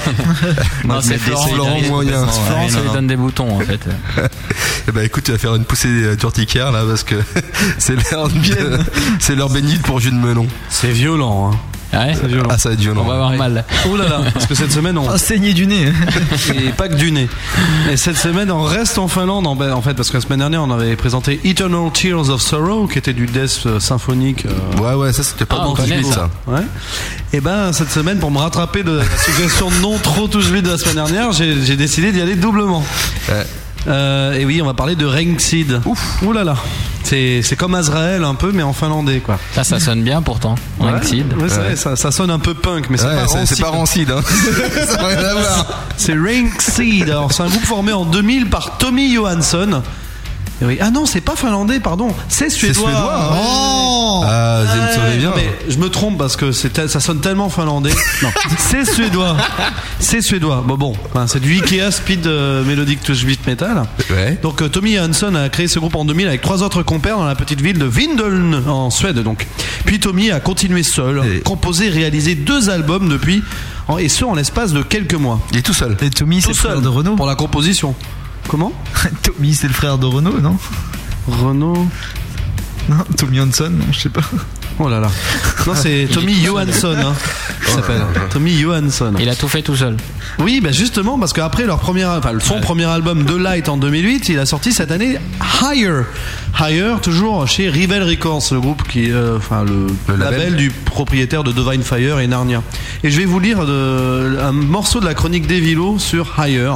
Non, c'est Florent, Florent moyen. Florent, ouais, ça non, lui non. donne des boutons en fait. Eh ben écoute, tu vas faire une poussée d'urticaire là parce que c'est l'heure, de, c'est l'heure bénite pour jus de melon. C'est violent, hein. Ouais. C'est violent. Ah, ça va être violent. On va avoir ouais. mal. Oh là là, parce que cette semaine on. Oh, saigner du nez. Et pas que du nez. Et cette semaine on reste en Finlande en fait, parce que la semaine dernière on avait présenté Eternal Tears of Sorrow qui était du death symphonique. Euh... Ouais, ouais, ça c'était pas ah, bon touche beat ça. Ouais. Et ben cette semaine, pour me rattraper de la suggestion de non trop touche beat de la semaine dernière, j'ai, j'ai décidé d'y aller doublement. Ouais. Euh, et oui, on va parler de Regnseed. Ouf, ouh là là. C'est, c'est comme Azrael un peu, mais en finlandais quoi. Ça, ça sonne bien pourtant. Ouais, Regnseed. Ouais, c'est vrai, ça, ça sonne un peu punk, mais c'est ouais, pas c'est, rancide. c'est pas rancide, hein. Ça n'a rien à voir. C'est Regnseed. Alors c'est un groupe formé en deux mille par Tommy Johansson. Et oui. Ah non, c'est pas finlandais, pardon. C'est suédois. C'est suédois. Hein. Oh ah, vous me savez bien. Non, mais je me trompe parce que c'est, ça sonne tellement finlandais. Non, c'est suédois. C'est suédois. Bon, bon, enfin, c'est du Ikea Speed euh, Melodic Touch Beat Metal. Ouais. Donc euh, Tommy Johansson a créé ce groupe en deux mille avec trois autres compères dans la petite ville de Vindeln en Suède. Donc, puis Tommy a continué seul, et... composé, réalisé deux albums depuis, et ce en l'espace de quelques mois. Il est tout seul. Et Tommy, c'est tout le frère seul de Renaud. Pour la composition. Comment? Tommy, c'est le frère de Renaud, non? Renaud. Non, Tommy Hanson, non, je sais pas. Oh là là. Non, c'est Tommy Johansson. Hein, il s'appelle. Tommy Johansson. Il a tout fait tout seul. Oui, bah justement, parce qu'après leur premier, enfin, son ouais. premier album The Light en deux mille huit, il a sorti cette année Higher. Higher, toujours chez Rival Records, le groupe qui, euh, enfin, le, le label. label du propriétaire de Divine Fire et Narnia. Et je vais vous lire de, un morceau de la chronique d'Evilo sur Higher.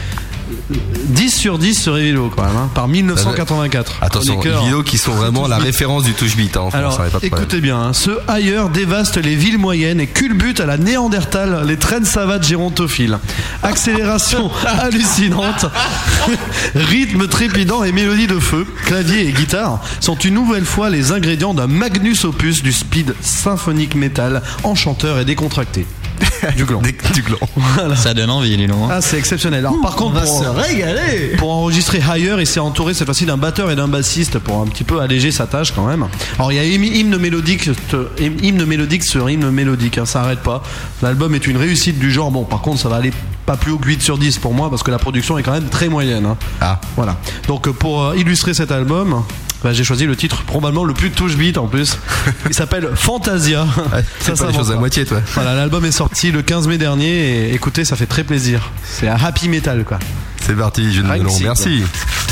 dix sur dix sur Evilo quand même, hein, par dix-neuf cent quatre-vingt-quatre. Attention, Evilo qui sont vraiment la référence du touche beat. Hein, en Alors, France, pas de écoutez bien, hein, ce Higher dévaste les villes moyennes et culbute à la Néandertal les traînes savates gérontophiles. Accélération hallucinante, rythme trépidant et mélodie de feu, clavier et guitare sont une nouvelle fois les ingrédients d'un magnus opus du speed symphonique metal enchanteur et décontracté. Du gland. Du gland. Voilà. Ça donne envie, les noms. Ah, c'est exceptionnel. Alors, Ouh, par contre, on va pour, se régaler. Pour enregistrer Higher, il s'est entouré cette fois-ci d'un batteur et d'un bassiste pour un petit peu alléger sa tâche quand même. Alors, il y a hymne mélodique, hymne mélodique sur hymne mélodique, hein, ça arrête pas. L'album est une réussite du genre. Bon, par contre, ça va aller pas plus haut que huit sur dix pour moi parce que la production est quand même très moyenne. Hein. Ah. Voilà. Donc, pour illustrer cet album, bah, j'ai choisi le titre probablement le plus touche beat en plus. Il s'appelle Fantasia. Ouais, c'est ça, pas les choses à moitié, toi. Voilà, l'album est sorti le quinze mai dernier et écoutez, ça fait très plaisir. C'est un happy metal quoi. C'est parti, je ne me long. Merci.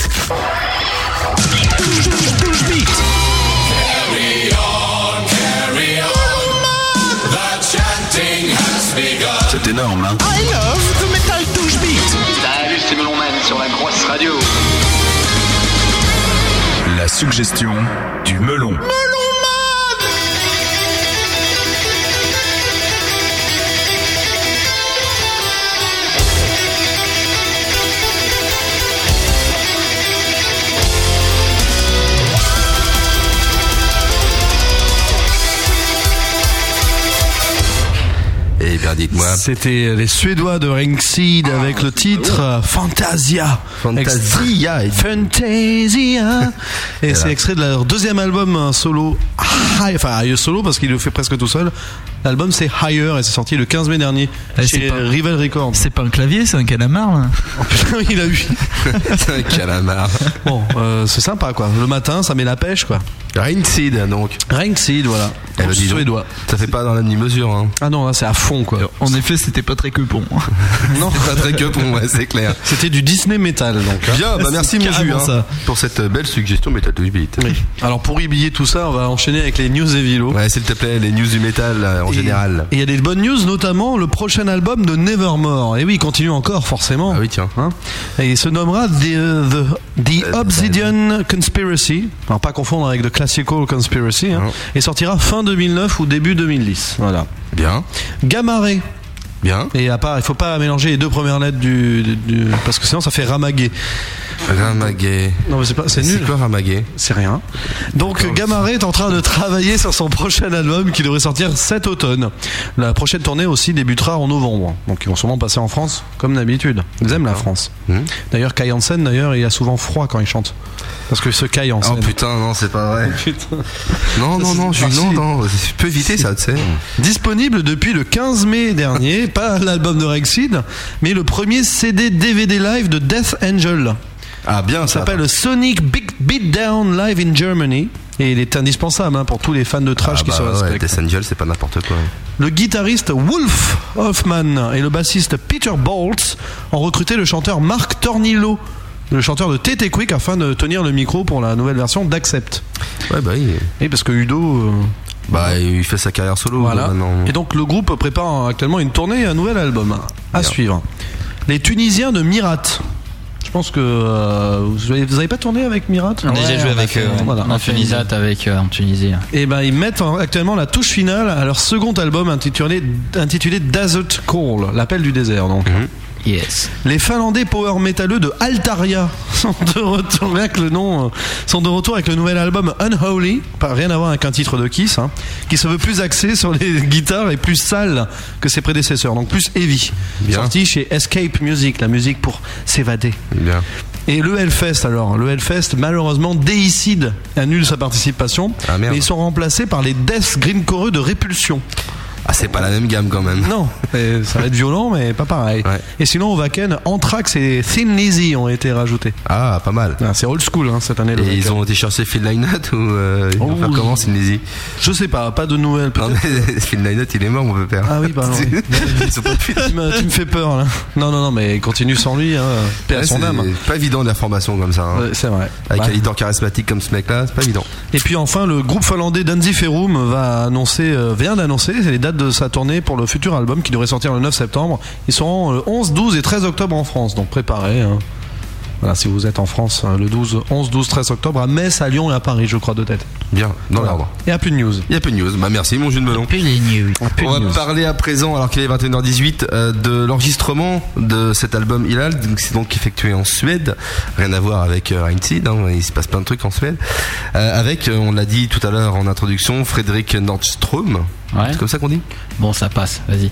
C'est énorme, hein. I love the metal touche beat. Salut, c'est Melon Man sur la grosse radio. La suggestion du melon. Melon Man. bien, dites-moi. C'était les Suédois de Ringseed avec le titre Fantasia. Fantasia. Fantasia. Et c'est extrait de leur deuxième album un solo, high, enfin high solo parce qu'il le fait presque tout seul. L'album c'est Higher et c'est sorti le quinze mai dernier Eh, chez c'est pas- Rival Records. C'est pas un clavier, c'est un calamar là. Oh, putain, il a eu. C'est un calamar. Bon, euh, c'est sympa quoi. Le matin, ça met la pêche quoi. Ringseed, donc. Ringseed, voilà. Eh ben, dis donc, Suédois. ça fait pas dans la demi-mesure, hein. Ah non, là c'est à fond quoi. En effet, c'était pas très que bon. Non, C'est pas très que bon, ouais, c'est clair. c'était du Disney Metal donc. hein. Bien, bah merci mon jus, carrément hein, ça. pour cette belle suggestion Metal Touch Beat. Oui. Alors pour habiller tout ça, on va enchaîner avec les news et vélos. Ouais, s'il te plaît, les news du métal euh, en Et- général. Et il y a des bonnes news, notamment le prochain album de Nevermore. Et oui, il continue encore, forcément. Ah oui, tiens. Hein, et il se nommera The, euh, the, The Obsidian Conspiracy. Alors, pas confondre avec The Classical Conspiracy. Hein, Non. et sortira fin deux mille neuf ou début deux mille dix. Voilà. Bien, Gamma Ray. bien. Et à part, il faut pas mélanger les deux premières lettres du. du- du- parce que sinon, ça fait Ramagué. Ramagué. Non, mais c'est pas, c'est nul. C'est quoi Ramagué? C'est rien. Donc Gamma Ray est en train de travailler sur son prochain album qui devrait sortir cet automne. La prochaine tournée aussi débutera en novembre. Donc ils vont sûrement passer en France comme d'habitude. Ils aiment la France. Mmh. D'ailleurs Kai Hansen d'ailleurs il a souvent froid quand il chante. Parce que ce Kai Oh Hansen. putain, non, c'est pas vrai. Putain. Non, non, non, je Ah, non, si. non, tu peux éviter ça, tu sais. Disponible depuis le quinze mai dernier, pas l'album de Rexseed, mais le premier C D D V D live de Death Angel. Ah, bien, Ça s'appelle le Sonic Big Beatdown Live in Germany. Et il est indispensable hein, pour tous les fans de trash Ah qui bah se ouais, respectent. Death Angel, c'est pas n'importe quoi. Le guitariste Wolf Hoffman et le bassiste Peter Boltz ont recruté le chanteur Mark Tornillo, le chanteur de T T Quick, afin de tenir le micro pour la nouvelle version d'Accept. Ouais, bah oui. Et parce que Udo. euh, Bah, il fait sa carrière solo voilà. maintenant. Et donc le groupe prépare actuellement une tournée et un nouvel album à suivre. Les Tunisiens de Mirat. Je pense que euh, vous, avez, vous avez pas tourné avec Mirat? On a déjà joué avec eux. Voilà. On a fait une date avec euh, en Tunisie. Et ben ils mettent en- actuellement la touche finale à leur second album intitulé, intitulé Desert Call, l'appel du désert donc. Yes. Les Finlandais power métalleux de Altaria sont de retour avec le nom, euh, sont de retour avec le nouvel album Unholy, pas rien à voir avec un titre de Kiss, hein, qui se veut plus axé sur les guitares et plus sale que ses prédécesseurs, donc plus heavy. Bien. Sorti chez Escape Music, la musique pour s'évader. Bien. Et le Hellfest alors, le Hellfest malheureusement Deicide annule sa participation, Ah, merde. mais ils sont remplacés par les Death Grindcore de Répulsion. Ah, c'est pas la même gamme quand même. Non, mais ça va être violent, mais pas pareil. Ouais. Et sinon, au Wacken, Anthrax et Thin Lizzy ont été rajoutés. Ah, pas mal. Ah, c'est old school hein, cette année. le Et ils Wacken. ont été chercher Phil Lynott ou euh, ils vont Oh, faire comment, oui. c'est une easy? Je sais pas, pas de nouvelles Non, peut-être. mais Phil Lynott, il est mort, mon pépère. Ah oui, pardon. oui. Ils sont pas plus- tu, me, tu me fais peur là. Non, non, non, mais il continue sans lui. Hein. Paix à Ouais, son c'est âme. pas évident de la formation comme ça. Hein. Ouais, c'est vrai. Avec Ouais. un leader charismatique comme ce mec-là, c'est pas évident. Et puis enfin, le groupe finlandais Danziferum va annoncer, euh, vient d'annoncer les dates de sa tournée pour le futur album qui devrait sortir le neuf septembre. Ils seront le onze, douze et treize octobre en France, donc préparez. Hein. Voilà, si vous êtes en France, hein, le douze, onze, douze, treize octobre à Metz, à Lyon et à Paris, je crois de tête. Bien, dans Voilà. l'ordre. Et à plus de news. Il y a peu de news. Bah merci, mon jus de melon. Puis les news. On va parler à présent, alors qu'il est vingt et une heures dix-huit, euh, de l'enregistrement de cet album Hilal. Donc, c'est donc effectué en Suède. Rien à voir avec euh, Reinseed, hein, il se passe plein de trucs en Suède. Euh, avec, euh, on l'a dit tout à l'heure en introduction, Frédéric Nordström. Ouais. C'est comme ça qu'on dit? Bon, ça passe. Vas-y.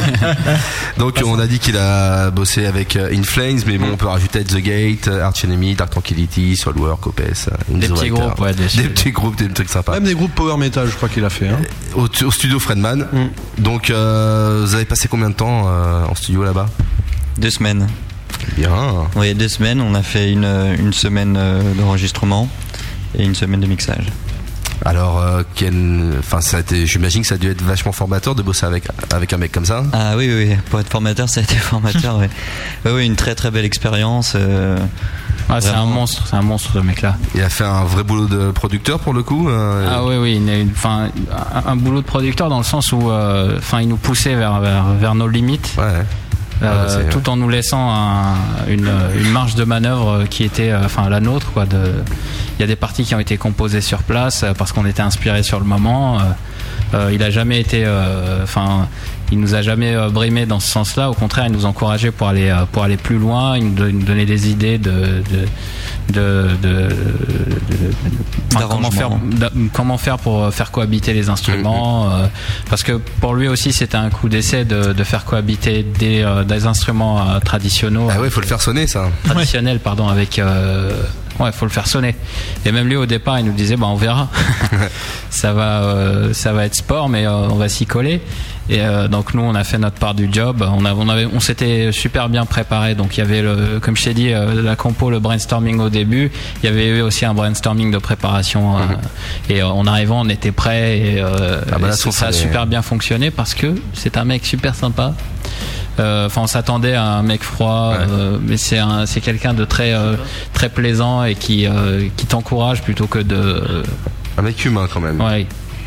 Donc on a dit qu'il a bossé avec euh, In Flames, mais bon, on peut rajouter The Gate, euh, Arch Enemy, Dark Tranquility, Soilwork, Opes, euh, In Des the petits Writer. groupes, ouais, des- Des petits groupes, des trucs sympas. Même des groupes power metal, je crois qu'il a fait. Hein. Au, au studio Fredman. Mm. Donc euh, vous avez passé combien de temps euh, en studio là-bas? Deux semaines. Bien. Oui, deux semaines. On a fait une, une semaine euh, d'enregistrement et une semaine de mixage. Alors, euh, quel- enfin, ça a été, j'imagine que ça a dû être vachement formateur de bosser avec avec un mec comme ça. Ah oui, oui, oui. Pour être formateur, ça a été formateur. Oui, oui, oui, une très très belle expérience. euh, Ouais, c'est un Vraiment. monstre, c'est un monstre ce mec-là. Il a fait un vrai boulot de producteur pour le coup. euh, Ah oui, oui, une- une- enfin, un, un boulot de producteur dans le sens où, euh, enfin, il nous poussait vers, vers, vers nos limites, Ouais. euh, Ah, bah, c'est- tout en nous laissant un- une, une marge de manœuvre qui était, euh, enfin, la nôtre, quoi. De, il y a des parties qui ont été composées sur place euh, parce qu'on était inspiré sur le moment. euh, euh, il a jamais été, euh, enfin. il nous a jamais euh, brimé dans ce sens-là. Au contraire, il nous encourageait pour aller euh, pour aller plus loin. Il nous, don- il nous donnait des idées de de de, de, de- de- enfin, comment faire d'a- comment faire pour faire cohabiter les instruments. euh, parce que pour lui aussi, c'était un coup d'essai de, de faire cohabiter des euh, des instruments euh, traditionnels. Ah ouais, faut le faire sonner ça. Traditionnels, pardon, avec. Euh, Ouais, faut le faire sonner. Et même lui au départ, il nous disait, bah on verra. ça va, euh, ça va être sport, mais euh, on va s'y coller. Et euh, donc nous, on a fait notre part du job. On a, on avait, on s'était super bien préparé. Donc il y avait le, comme je t'ai dit, euh, la compo, le brainstorming au début. Il y avait eu aussi un brainstorming de préparation. euh, mm-hmm. Et euh, en arrivant, on était prêts. Et, euh, ah bah là, et ça, ça a fallait... super bien fonctionné parce que c'est un mec super sympa. Enfin, euh, on s'attendait à un mec froid, ouais. euh, mais c'est un, c'est quelqu'un de très, euh, très plaisant et qui, euh, qui t'encourage plutôt que de. Euh... Un mec humain quand même. Ouais.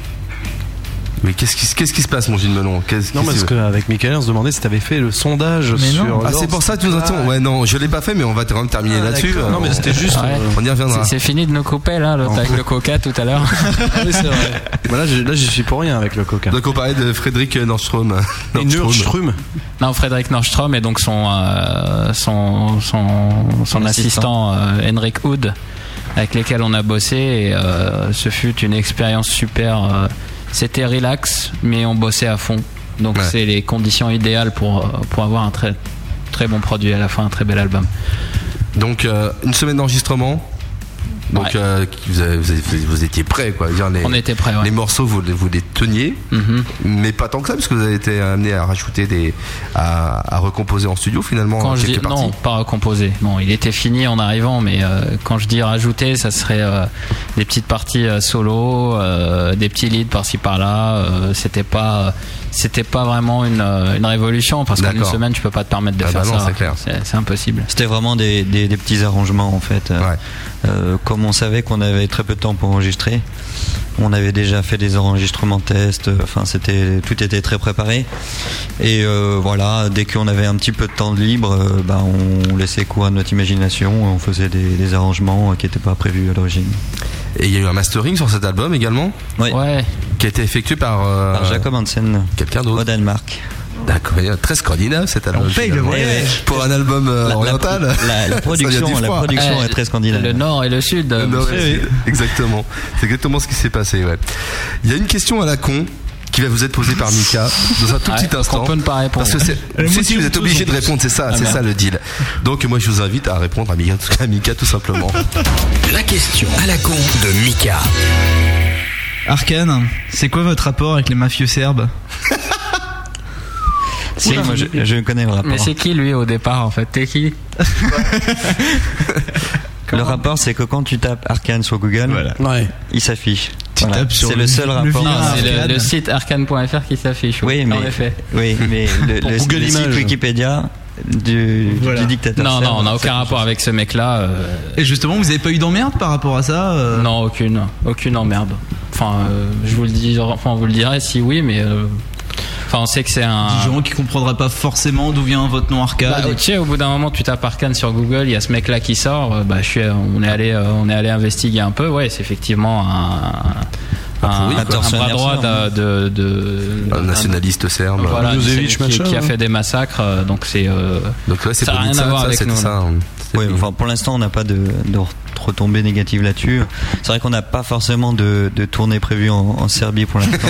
Mais qu'est-ce qui, qu'est-ce qui se passe, mon Gilles Melon? qu'est-ce, Non, qu'est-ce parce qu'avec Michael, on se demandait si tu avais fait le sondage mais sur. Non. Ah, c'est pour ça que tu nous attends. Ouais, non, je l'ai pas fait, mais on va quand même terminer ah, là-dessus. Non, mais c'était juste. Ouais. On y reviendra. C'est, c'est fini de nous couper là, l'autre avec le coca tout à l'heure. Oui, c'est vrai. Bah là, là, j'y suis pour rien avec le coca. Donc, on parlait de Frédéric Nordstrom. Nordstrom. Non, Frédéric Nordstrom et donc son, euh, son, son, son assistant, assistant euh, Henrik Hood, avec lesquels on a bossé. Et euh, ce fut une expérience super. Euh, C'était relax, mais on bossait à fond. Donc ouais. c'est les conditions idéales pour, pour avoir un très, très bon produit à la fin, un très bel album. Donc euh, une semaine d'enregistrement. Donc ouais. euh, vous, avez, vous, avez, vous étiez prêts quoi. Dire, les, on était prêts. Ouais. Les morceaux vous, vous les teniez, mm-hmm. mais pas tant que ça parce que vous avez été amené à rajouter des, à, à recomposer en studio finalement. Quand je dis, non, pas recomposer. Non, il était fini en arrivant, mais euh, quand je dis rajouter, ça serait euh, des petites parties euh, solo, euh, des petits leads par-ci par-là. Euh, c'était pas. C'était pas vraiment une, une révolution parce qu'en une semaine tu peux pas te permettre de ah faire bah non, ça. C'est, clair. C'est, c'est impossible. C'était vraiment des, des, des petits arrangements en fait. Ouais. Euh, comme on savait qu'on avait très peu de temps pour enregistrer, on avait déjà fait des enregistrements tests. Enfin, c'était tout était très préparé. Et euh, voilà, dès qu'on avait un petit peu de temps de libre, euh, bah, on laissait cours à notre imagination. On faisait des, des arrangements qui n'étaient pas prévus à l'origine. Et il y a eu un mastering sur cet album également. Oui. Ouais. Qui a été effectué par, euh, par Jacob Hansen. Quelqu'un d'autre. Au Danemark. D'accord, très scandinave cet album. On paye le voyage. Pour un album euh, la, oriental. La, la, la production, la production euh, est très scandinave. Le nord et le sud. Le nord et le sud. Exactement. C'est exactement ce qui s'est passé. Ouais. Il y a une question à la con qui va vous être posée par Mika dans un tout petit ouais, instant. On peut ne pas répondre. Parce que c'est, si, si, vous êtes obligé de répondre, c'est ça, ah, c'est merde. ça le deal. Donc moi je vous invite à répondre à Mika, à Mika tout simplement. La question à la con de Mika. Arkane, c'est quoi votre rapport avec les mafieux serbes? Si, Oula, moi je, je connais le rapport. Mais c'est qui lui au départ en fait? T'es qui? Le rapport, c'est que quand tu tapes Arkane sur Google, voilà. ouais. il s'affiche. Voilà. C'est le, le seul rapport. Non, c'est le, le site arkane point f r qui s'affiche. Oui, mais, en effet. Oui, mais le, le, le, le site Wikipédia du, voilà. du dictateur. Non, non, on n'a aucun rapport avec ce mec-là. Euh... Et justement, vous avez pas eu d'emmerde par rapport à ça euh... Non, aucune, aucune emmerde. Enfin, euh, je vous le dis, enfin, on vous le dirait si oui, mais. Euh... Enfin, on sait que c'est un. Des gens qui comprendraient pas forcément d'où vient votre nom Arkane. Bah, tu sais, au bout d'un moment, tu tapes Arkane sur Google, il y a ce mec-là qui sort. Bah, je suis, on est allé, on est allé investiguer un peu. Ouais, c'est effectivement un. Un, oui, un bras droit de, de, de, un nationaliste serbe, voilà, qui, qui, qui a fait des massacres, donc c'est euh, donc ouais, c'est ça n'a rien ça, à voir ça, avec nous. Ça, oui, enfin pour l'instant on n'a pas de, de retombées négatives là-dessus. C'est vrai qu'on n'a pas forcément de, de tournée prévue en, en Serbie pour l'instant.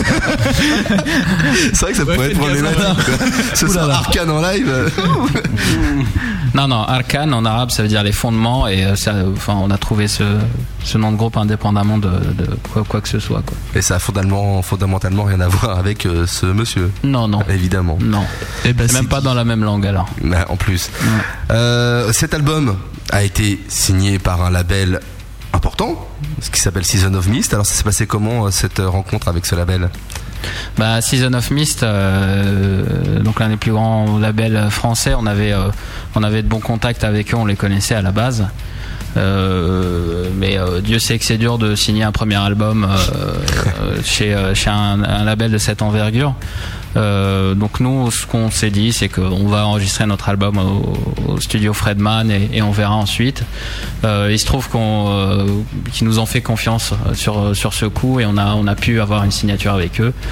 C'est vrai que ça ouais, pourrait être problématique. Ce sera Arkane en live. Non, non, Arkane en arabe ça veut dire les fondements et ça, enfin on a trouvé ce, ce nom de groupe indépendamment de, de quoi, quoi que ce soit. Quoi. Et ça a fondamentalement, fondamentalement rien à voir avec euh, ce monsieur. Non, non. Évidemment. Non. Et ben, c'est même pas dans la même langue alors. Bah, en plus. Ouais. Euh, cet album a été signé par un label important, ce qui s'appelle Season of Mist. Alors ça s'est passé comment cette rencontre avec ce label? Bah, Season of Mist, euh, donc l'un des plus grands labels français. On avait, euh, on avait de bons contacts avec eux, on les connaissait à la base. Euh, mais euh, Dieu sait que c'est dur de signer un premier album euh, chez, euh, chez un, un label de cette envergure. Euh, donc nous, ce qu'on s'est dit, c'est qu'on va enregistrer notre album au, au studio Fredman et, et on verra ensuite. Euh, il se trouve qu'on, euh, qu'ils nous ont fait confiance sur sur ce coup et on a on a pu avoir une signature avec eux.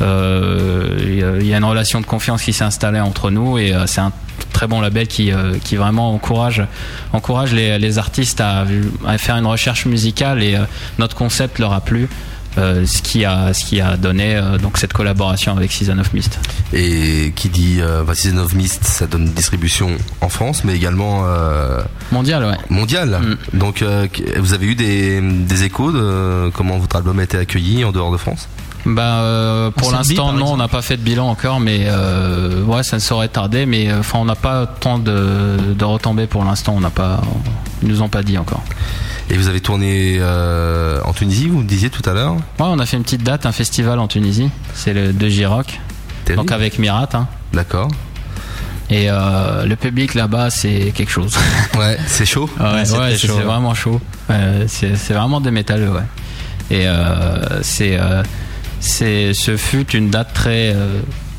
Euh, il y a une relation de confiance qui s'est installée entre nous et euh, c'est un très bon label qui euh, qui vraiment encourage encourage les les artistes à, à faire une recherche musicale et euh, notre concept leur a plu. Euh, ce qui a ce qui a donné euh, donc cette collaboration avec Season of Mist. Et qui dit euh, bah, Season of Mist, ça donne une distribution en France, mais également euh, mondiale, ouais. Mondiale. Mm. Donc euh, vous avez eu des des échos de comment votre album a été accueilli en dehors de France? Bah euh, pour l'instant non, on n'a pas fait de bilan encore, mais euh, ouais, ça ne saurait tarder. Mais enfin, on n'a pas tant de de retombées pour l'instant. On n'a pas, ils nous ont pas dit encore. Et vous avez tourné euh, en Tunisie, vous me disiez tout à l'heure? Ouais, on a fait une petite date, un festival en Tunisie. C'est le deux J Rock. Donc avec Mirat. Hein. D'accord. Et euh, le public là-bas, c'est quelque chose. Ouais, c'est chaud. Ouais, ouais, c'est, ouais, c'est, chaud, c'est ouais. vraiment chaud. Euh, c'est, c'est vraiment des métalleux, ouais. Et euh, c'est, euh, c'est, ce fut une date très, euh,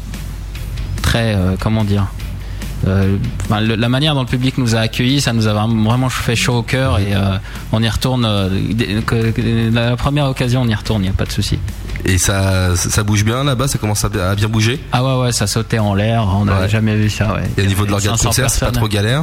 très, euh, comment dire. Euh, enfin, le, la manière dont le public nous a accueillis, ça nous a vraiment fait chaud au cœur et euh, on y retourne. Euh, que, que, la première occasion, on y retourne, il n'y a pas de souci. Et ça, ça bouge bien là-bas, ça commence à bien bouger? Ah ouais, ouais, ça sautait en l'air, on n'avait ouais. jamais vu ça. Ouais. Et au niveau de l'organe de concert, c'est pas trop galère?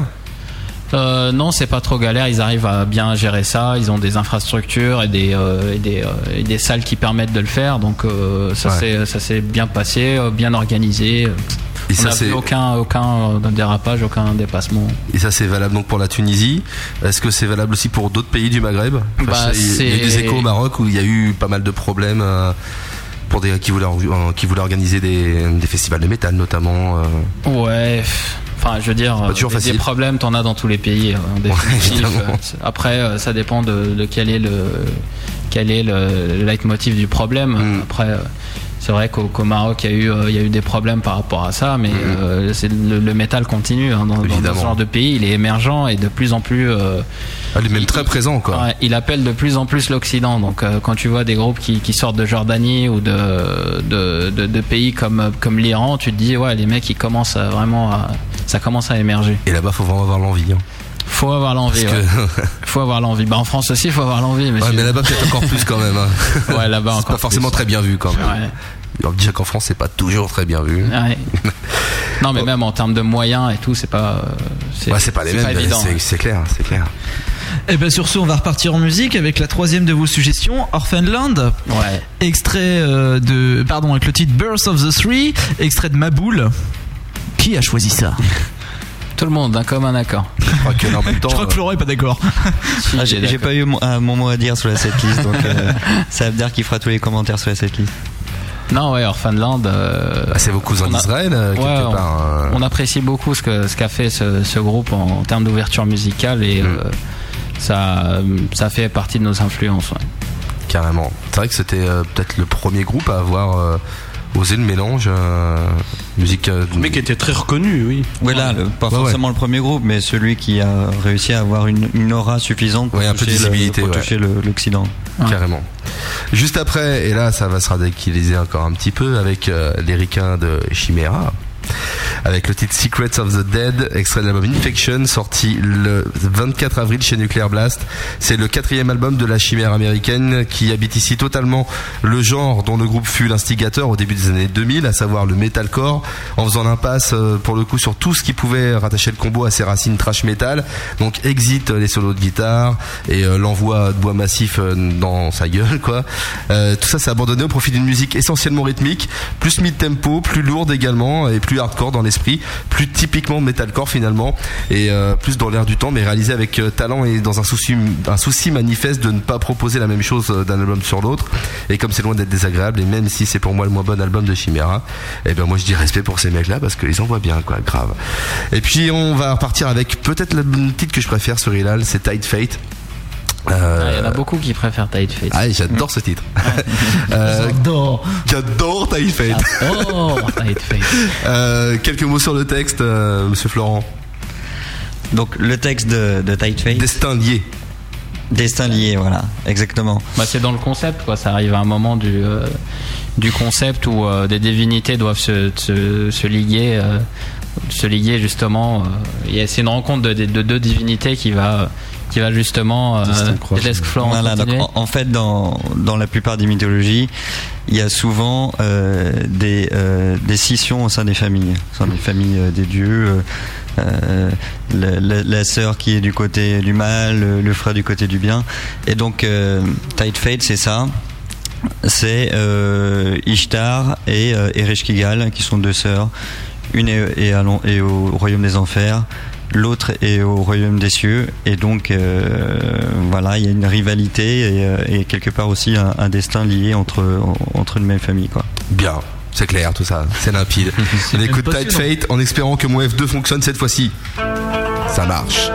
Euh, non, c'est pas trop galère. Ils arrivent à bien gérer ça. Ils ont des infrastructures et des euh, et des, euh, et des salles qui permettent de le faire. Donc euh, ça ouais. s'est ça s'est bien passé, bien organisé. Et on n'a vu aucun aucun dérapage, aucun dépassement. Et ça c'est valable donc pour la Tunisie. Est-ce que c'est valable aussi pour d'autres pays du Maghreb? Enfin, bah, il y a eu des échos au Maroc où il y a eu pas mal de problèmes. Euh, pour des qui voulaient qui voulaient organiser des, des festivals de métal notamment. Euh. Ouais. Enfin, je veux dire, des, des problèmes, t'en as dans tous les pays. En définitive. Ouais, après, ça dépend de, de quel est le quel est le, le leitmotiv du problème. Mm. Après, c'est vrai qu'au, qu'au Maroc, il y a eu il y a eu des problèmes par rapport à ça, mais mm. euh, c'est le, le métal continue hein, dans, dans ce genre de pays. Il est émergent et de plus en plus. Euh, ah, il est même il, très présent, quoi. Ouais, il appelle de plus en plus l'Occident. Donc, euh, quand tu vois des groupes qui, qui sortent de Jordanie ou de de, de de pays comme comme l'Iran, tu te dis ouais, les mecs, ils commencent à, vraiment à ça commence à émerger. Et là-bas, faut vraiment avoir l'envie. Hein. Faut avoir l'envie. Parce ouais. que... faut avoir l'envie. Bah en France aussi, faut avoir l'envie. Ouais, mais là-bas peut-être encore plus quand même. Hein. Ouais, là-bas c'est encore. Pas forcément plus. Très bien vu quand même. Ouais. Alors, déjà qu'en France, c'est pas toujours très bien vu. Ouais. Non, mais oh. même en termes de moyens et tout, c'est pas. C'est, ouais, c'est pas les c'est mêmes. Pas évident, c'est, ouais. c'est clair, c'est clair. Et bien sur ce, on va repartir en musique avec la troisième de vos suggestions, Orphanland. Ouais. Extrait euh, de, pardon, avec le titre Birth of the Three, extrait de Maboul. Qui a choisi ça? Tout le monde, d'un commun accord. Je crois que, en même temps, je crois que Florent est pas d'accord. Ah, j'ai, j'ai pas eu mon, ah, mon mot à dire sur la setlist, donc euh, ça veut dire qu'il fera tous les commentaires sur la setlist. Non, ouais, Orphanland. Euh, bah, c'est vos cousins d'Israël, euh, quelque ouais, part. On, euh... on apprécie beaucoup ce, que, ce qu'a fait ce, ce groupe en, en termes d'ouverture musicale et mm. euh, ça, ça fait partie de nos influences. Ouais. Carrément. C'est vrai que c'était euh, peut-être le premier groupe à avoir. Euh, oser le mélange euh, musique euh, mais qui était très reconnu, oui. Ouais, là, le, pas ouais, forcément ouais. le premier groupe, mais celui qui a réussi à avoir une, une aura suffisante pour ouais, un peu de visibilité, le, pour ouais. toucher le, l'Occident. Ouais. Carrément. Juste après, et là ça va se radicaliser encore un petit peu avec euh, les ricains de Chimera. Avec le titre Secrets of the Dead, extrait de l'album Infection, sorti le vingt-quatre avril chez Nuclear Blast. C'est le quatrième album de la chimère américaine qui habite ici totalement le genre dont le groupe fut l'instigateur au début des années deux mille, à savoir le metalcore, en faisant l'impasse pour le coup sur tout ce qui pouvait rattacher le combo à ses racines trash metal. Donc exit les solos de guitare et euh, l'envoi de bois massif dans sa gueule, quoi. Euh, tout ça s'est abandonné au profit d'une musique essentiellement rythmique, plus mid-tempo, plus lourde également et plus hardcore dans l'esprit, plus typiquement metalcore finalement et euh, plus dans l'air du temps, mais réalisé avec euh, talent et dans un souci, un souci manifeste de ne pas proposer la même chose d'un album sur l'autre. Et comme c'est loin d'être désagréable, et même si c'est pour moi le moins bon album de Chimera, et ben moi je dis respect pour ces mecs là parce qu'ils envoient bien, quoi, grave. Et puis on va repartir avec peut-être le titre que je préfère sur Hilal, c'est Tide Fate. Euh... Ah, il y en a beaucoup qui préfèrent Tide Fate. Ah, j'adore ce titre. euh, j'adore. J'adore Tide Fate. J'adore Tide Fate. euh, quelques mots sur le texte, euh, Monsieur Florent. Donc le texte de, de Tide Fate. Destin lié. Destin lié, voilà, exactement. Bah, c'est dans le concept, quoi. Ça arrive à un moment du. Euh... du concept où euh, des divinités doivent se, se, se liguer, euh, se liguer justement. Euh, c'est une rencontre de, de, de deux divinités qui va, qui va justement. Euh, je laisse Florent voilà, donc, en, en fait, dans, dans la plupart des mythologies, il y a souvent euh, des, euh, des scissions au sein des familles, au sein des familles euh, des dieux. Euh, Euh, la, la, la sœur qui est du côté du mal, le, le frère du côté du bien. Et donc euh, Tide Fate, c'est ça. C'est euh, Ishtar et euh, Ereshkigal qui sont deux sœurs. Une est, est, à, est au royaume des enfers, l'autre est au royaume des cieux. Et donc euh, voilà, il y a une rivalité et, et quelque part aussi un, un destin lié entre, entre une même famille, quoi. Bien. C'est clair, tout ça, c'est limpide. On écoute Tide Fate en espérant que mon F deux fonctionne cette fois-ci. Ça marche.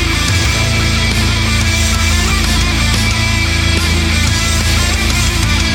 Thank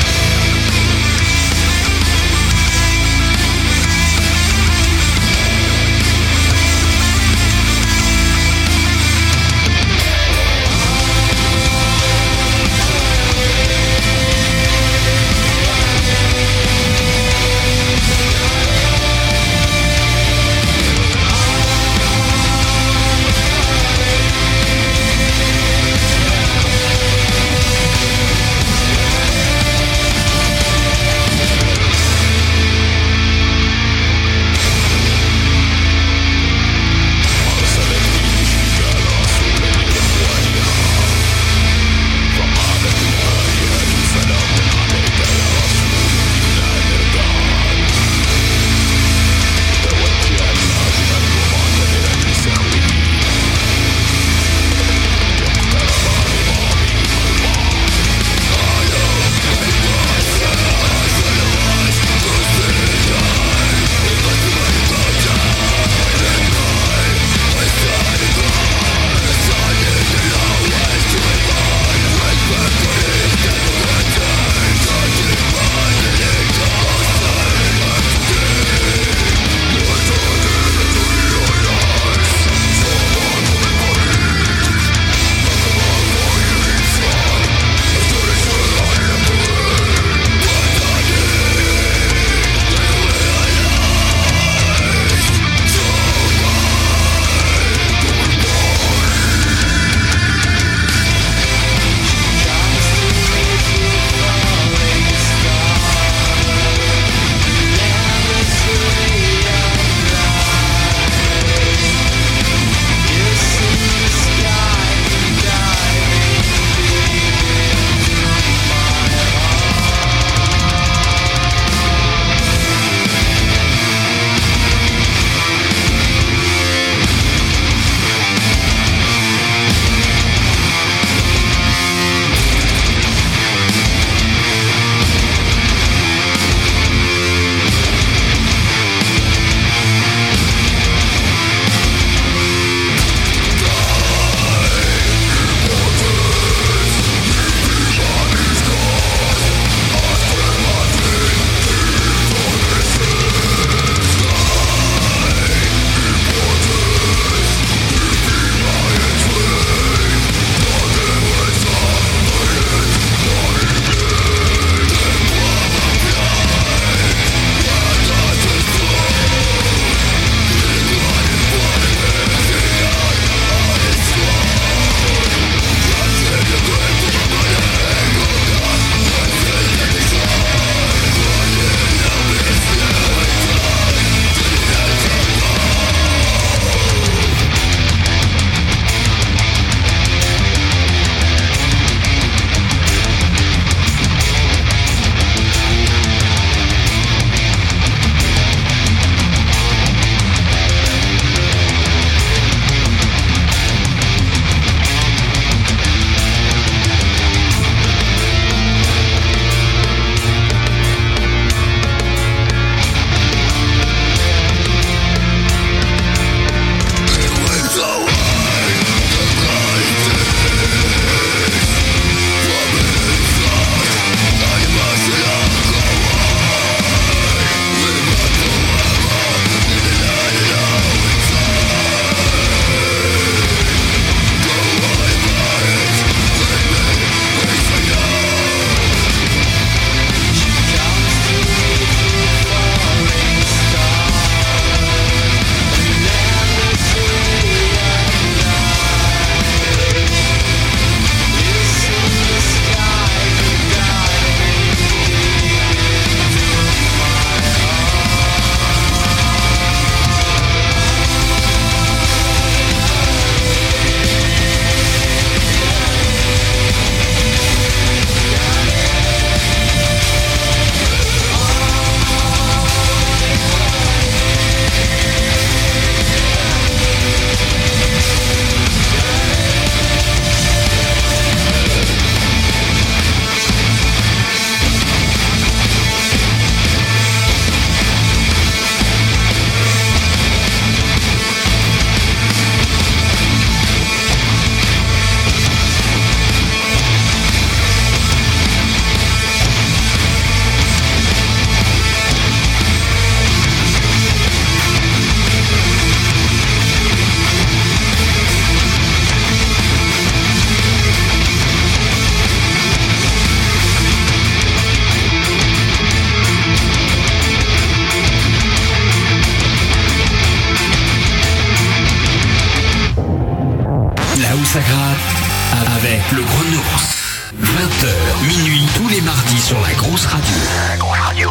ça gratte avec le Gros Nours. vingt heures, minuit, tous les mardis sur la grosse radio. La grosse radio.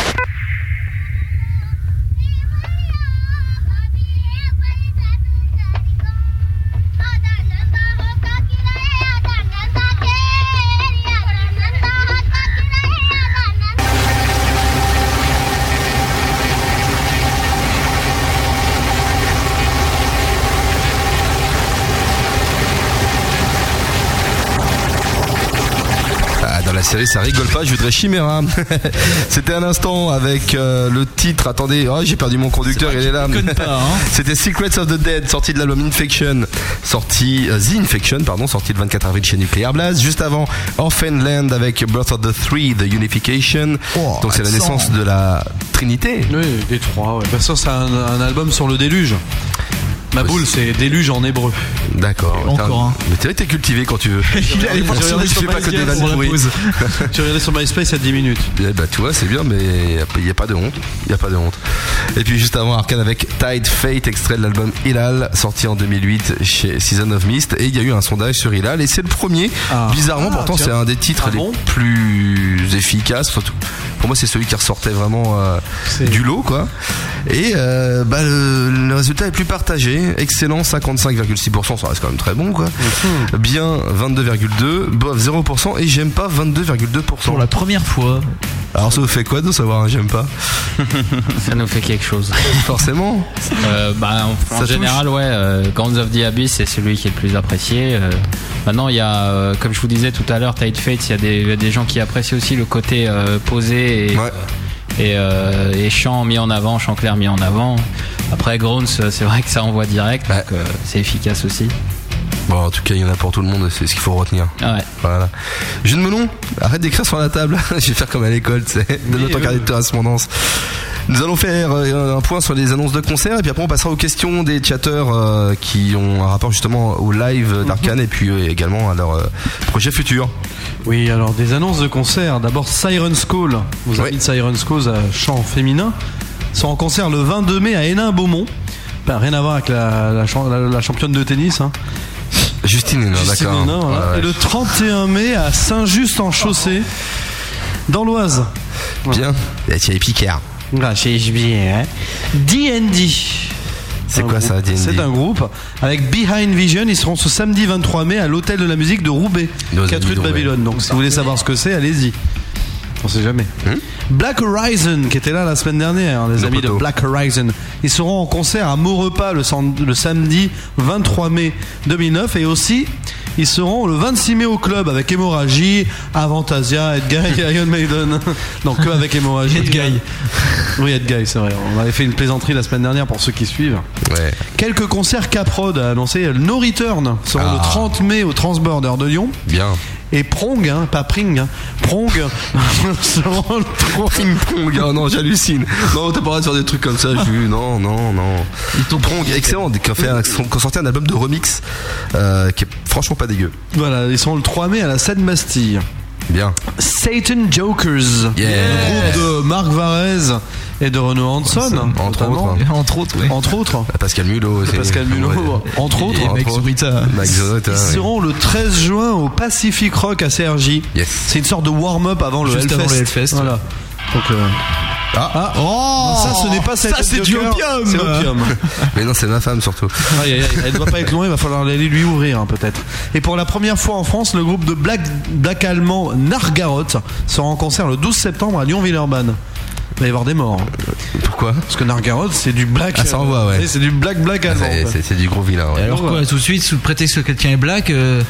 La série ça rigole pas, je voudrais Chimera. C'était un instant avec euh, le titre, attendez, oh, j'ai perdu mon conducteur, il est là. Pas, hein. C'était Secrets of the Dead, sorti de l'album Infection, sorti euh, The Infection, pardon, sorti le vingt-quatre avril chez Nuclear Blast. Juste avant Orphan Land avec Birth of the Three, The Unification. Oh, donc c'est la naissance de la Trinité. Oui, des trois, ouais. Ça c'est un, un album sur le déluge. Ma boule, c'est déluge en hébreu. D'accord. Encore un. Mais t'es été quand tu veux. Il a regardé je fais pas que des vannes pourries. Tu regardais sur MySpace il y a dix minutes. Eh bah tu vois, c'est bien, mais il n'y a pas de honte. Il n'y a pas de honte. Et puis juste avant, Arcane avec Tide Fate, extrait de l'album Hilal, sorti en deux mille huit chez Season of Mist. Et il y a eu un sondage sur Hilal et c'est le premier. Ah. Bizarrement, ah, pourtant tiens. C'est un des titres ah les bon plus efficaces. Surtout, pour moi, c'est celui qui ressortait vraiment euh, du lot, quoi. Et euh, bah, le, le résultat est plus partagé. Excellent, cinquante-cinq virgule six pour cent, ça reste quand même très bon, quoi. Mmh. Bien, vingt-deux virgule deux, bof, zéro pour cent, et j'aime pas, vingt-deux virgule deux pour cent. Pour la première fois. Alors ça vous fait quoi de savoir un j'aime pas? Ça nous fait quelque chose. Forcément. Euh, bah, en, en général, ouais, euh, Grounds of the Abyss, c'est celui qui est le plus apprécié. Euh, maintenant, il y a, euh, comme je vous disais tout à l'heure, Tide Fate, il y a des, y a des gens qui apprécient aussi le côté euh, posé et... Ouais. Et, euh, et chant mis en avant, chant clair mis en avant. Après Grounds, c'est vrai que ça envoie direct, donc euh, c'est efficace aussi. Bon, en tout cas, il y en a pour tout le monde, c'est ce qu'il faut retenir. Ah ouais. Voilà. Jeune Melon, arrête d'écrire sur la table. Je vais faire comme à l'école, tu sais, de notre carnet de correspondance. Nous allons faire un point sur les annonces de concerts et puis après on passera aux questions des chatteurs euh, qui ont un rapport justement au live d'Arcane et puis euh, également à leur euh, projet futur. Oui, alors des annonces de concerts. D'abord Siren's Call, vos amis de Siren's Call à chant féminin, sont en concert le vingt-deux mai à Hénin-Beaumont. Ben, rien à voir avec la, la, la, la championne de tennis. Hein. Justine Hénin, Justine d'accord. Hénin, voilà. Ouais, ouais. Et le trente et un mai à Saint-Just-en-Chaussée, dans l'Oise. Bien, ouais. Chez les Picards. Ah, chez H B, hein. D and D. C'est quoi ça, D and D? C'est un groupe avec Behind Vision. Ils seront ce samedi vingt-trois mai à l'Hôtel de la Musique de Roubaix, quatre rue de Babylone. Donc si vous voulez savoir ce que c'est, allez-y. On sait jamais. Hmm? Black Horizon, qui était là la semaine dernière, hein, les Le amis poteau. de Black Horizon. Ils seront en concert à Maurepas le, le samedi vingt-trois mai deux mille neuf et aussi ils seront le vingt-six mai au club avec Hémorragie, Avantasia, Edguy et Iron Maiden. Donc que avec Hémorragie. Edguy. Oui, Edguy, c'est vrai. On avait fait une plaisanterie la semaine dernière pour ceux qui suivent. Ouais. Quelques concerts Caprod a annoncé. No Return seront ah. le trente mai au Transborder de Lyon. Bien. Et Prong, hein, pas Pring, hein, Prong seront le Prong, Prong, oh non, j'hallucine. Non, t'as pas le droit de faire des trucs comme ça, j'ai vu. Non, non, non. Prong, excellent, qui a fait un, qui a sorti un album de remix euh, qui est franchement pas dégueu. Voilà, ils seront le trois mai à la Seine-Bastille. Bien. Satan Jokers, yeah. Le groupe de Marc Varese et de Renaud Hanson, entre autres, hein. entre autres, oui. entre autres, Pascal Mulot, aussi. Pascal Mulot, ouais. entre autres, et Max Zorita. Max Zorita. Ils oui. seront le treize juin au Pacific Rock à C R J. Yes. C'est une sorte de warm-up avant le Hellfest. Avant le Hellfest. Voilà. Donc euh... Ah, ah, oh, ça ce n'est pas ça, c'est du opium. C'est opium. Mais non, c'est ma femme surtout. Ah, elle ne doit pas être loin, il va falloir aller lui ouvrir hein, peut-être. Et pour la première fois en France, le groupe de black, black allemand Nargaroth sera en concert le douze septembre à Lyon-Villeurbanne. Il va y avoir des morts. Pourquoi? Parce que Nargaroth c'est du black. Ah, ça envoie, ouais. C'est du black black allemand. Ah, c'est, c'est du gros vilain. Ouais. Et alors quoi, tout de suite, sous le prétexte que quelqu'un est black euh...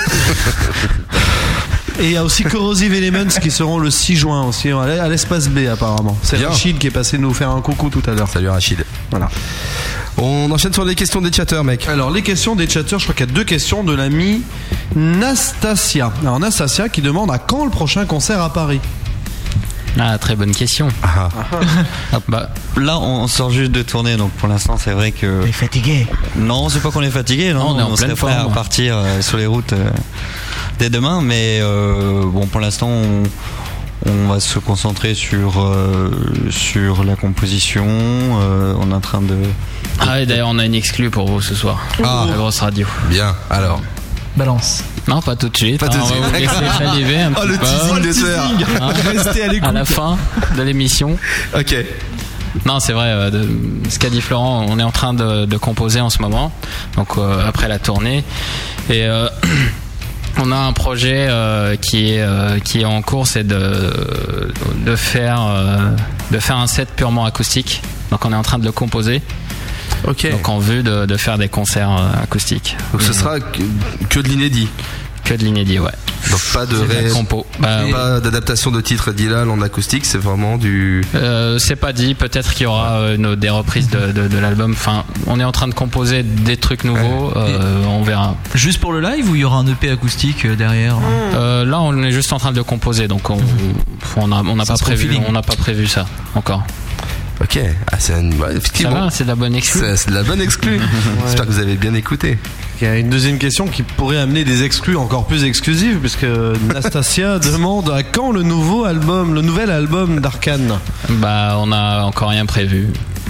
Et il y a aussi Corrosive Elements qui seront le six juin aussi à l'espace B apparemment. C'est Bien. Rachid qui est passé nous faire un coucou tout à l'heure. Salut Rachid. Voilà. On enchaîne sur les questions des chatteurs, mec. Alors les questions des chatteurs, je crois qu'il y a deux questions de l'ami Nastasia. Alors Nastasia qui demande à quand le prochain concert à Paris? Ah, très bonne question. Ah. Ah, bah, là, on sort juste de tourner, donc pour l'instant, c'est vrai que. On est fatigué. Non, c'est pas qu'on est fatigué, non. non on est en on pleine serait prêt à repartir euh, sur les routes euh, dès demain, mais euh, bon, pour l'instant, on, on va se concentrer sur, euh, sur la composition. Euh, on est en train de... Ah, et d'ailleurs, on a une exclue pour vous ce soir. Ah. La grosse radio. Bien, alors. Balance. Non, pas tout de suite. Pas tout de on suite. va vous laisser saliver un Oh, petit le peu. teasing de soeur. Hein, Restez à l'écoute. à la fin de l'émission. Ok. Non, c'est vrai. euh, de, ce qu'a dit Florent, on est en train de, de composer en ce moment. Donc euh, après la tournée, et euh, on a un projet euh, qui est euh, qui est en cours, c'est de de faire euh, de faire un set purement acoustique. Donc on est en train de le composer. Ok. Donc en vue de, de faire des concerts euh, acoustiques. Donc ce sera que, que de l'inédit. Que de l'inédit, ouais. Donc pas de C'est de la ré... compo. Bah, pas d'adaptation de titres d'Hilal en acoustique, c'est vraiment du. Euh, c'est pas dit, peut-être qu'il y aura euh, une- des reprises de, de, de l'album. Enfin, on est en train de composer des trucs nouveaux, euh, on verra. Juste pour le live ou il y aura un E P acoustique euh, derrière? Euh, là, on est juste en train de le composer, donc on on a on n'a Ça pas sera au prévu, feeling. on n'a pas prévu ça encore. Ok. Ah, c'est une... ouais, Ça effectivement. va, c'est de la bonne exclue. C'est c'est de la bonne exclue. J'espère que vous avez bien écouté. Il y a une deuxième question qui pourrait amener des exclus encore plus exclusives, puisque Nastasia demande à quand le nouveau album, le nouvel album d'Arkane. Bah, on a encore rien prévu.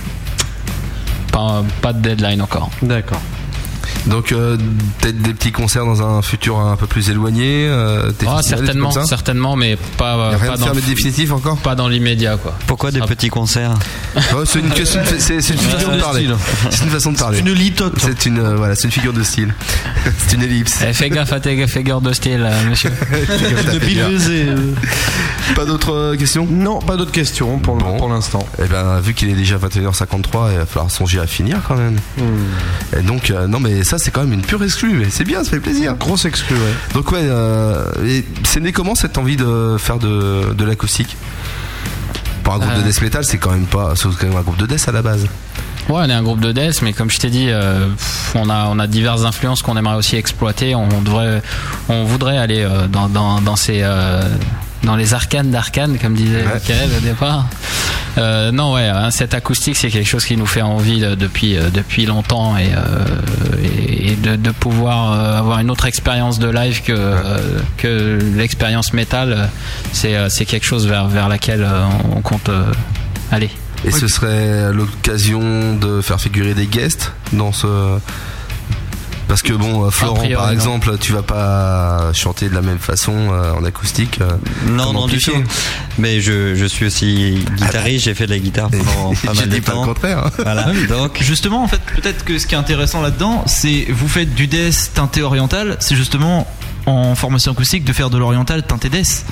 Pas pas de deadline encore. D'accord. Donc euh, peut-être des petits concerts dans un futur un peu plus éloigné. Euh, des Ah, festivals, des trucs certainement, comme ça. certainement, mais pas Y a pas rien de dans fermé le- définitif encore. pas dans l'immédiat, quoi. Pourquoi des Ah. petits concerts? Ouais, c'est une, question- c'est- c'est une façon de parler. C'est une façon de parler. Une litote. C'est une euh, voilà, c'est une figure de style. C'est une ellipse. Eh, fais gaffe à tes figures de style, euh, monsieur. Une bilveusée, euh. Pas d'autres euh, questions? Non, pas d'autres questions pour, le- Bon. pour l'instant. Eh ben, vu qu'il est déjà vingt et une heures cinquante-trois, il va falloir songer à finir quand même. Et donc, euh, non, mais ça, c'est quand même une pure exclue, mais c'est bien, ça fait plaisir. Grosse exclue, ouais. Donc, ouais, euh, et c'est né comment cette envie de faire de, de l'acoustique? Pour un groupe Euh. de death metal, c'est quand même pas, c'est quand même un groupe de death à la base. Ouais, on est un groupe de death, mais comme je t'ai dit, euh, pff, on a on a diverses influences qu'on aimerait aussi exploiter. On devrait, on voudrait aller euh, dans dans dans ces euh, dans les arcanes d'Arkane, comme disait Ouais. Michael au départ. Euh, non, ouais, un set acoustique, c'est quelque chose qui nous fait envie euh, depuis euh, depuis longtemps, et euh, et, et de, de pouvoir euh, avoir une autre expérience de live que euh, que l'expérience métal, euh, c'est euh, c'est quelque chose vers vers laquelle euh, on compte euh, aller. Et ce serait l'occasion de faire figurer des guests dans ce. Parce que bon, euh, Florent, priori, par non. exemple, tu vas pas chanter de la même façon euh, en acoustique. euh, Non, comme non, du amplifié. tout. Mais je, je suis aussi guitariste, j'ai fait de la guitare pendant pas Je mal de dis pas le temps. contraire. hein. Voilà, donc Justement, en fait, peut-être que ce qui est intéressant là-dedans, c'est vous faites du death teinté oriental, c'est justement en formation acoustique de faire de l'oriental teinté death.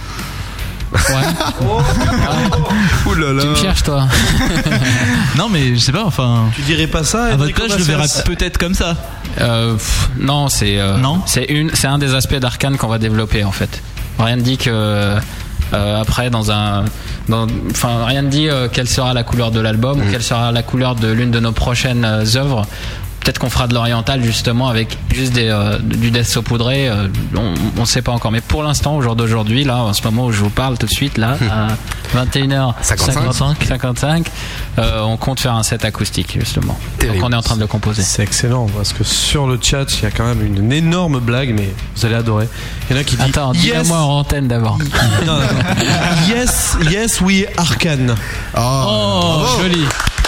Ouais. Ouh là là. Tu me cherches, toi. Non, mais je sais pas, enfin. Tu dirais pas ça? À votre Enrico place, je le Macias verrais peut-être comme ça. Euh, pff, non, c'est euh, Non c'est une, c'est un des aspects d'Arkane qu'on va développer en fait. Rien ne dit que euh, après dans un, dans, enfin rien ne dit euh, quelle sera la couleur de l'album, ou quelle sera la couleur de l'une de nos prochaines euh, œuvres. Peut-être qu'on fera de l'oriental justement avec juste des, euh, du death saupoudré. euh, on, on sait pas encore, mais pour l'instant, au jour d'aujourd'hui, là, en ce moment où je vous parle tout de suite, là, à vingt et une heures cinquante-cinq, euh, on compte faire un set acoustique justement. Terrible. Donc on est en train de le composer. C'est excellent parce que sur le chat, il y a quand même une énorme blague, mais vous allez adorer. Il y en a qui disent Attends, yes, dis-la moi en antenne d'abord. Non, non, non. yes, yes, we Arcane. Oh, joli.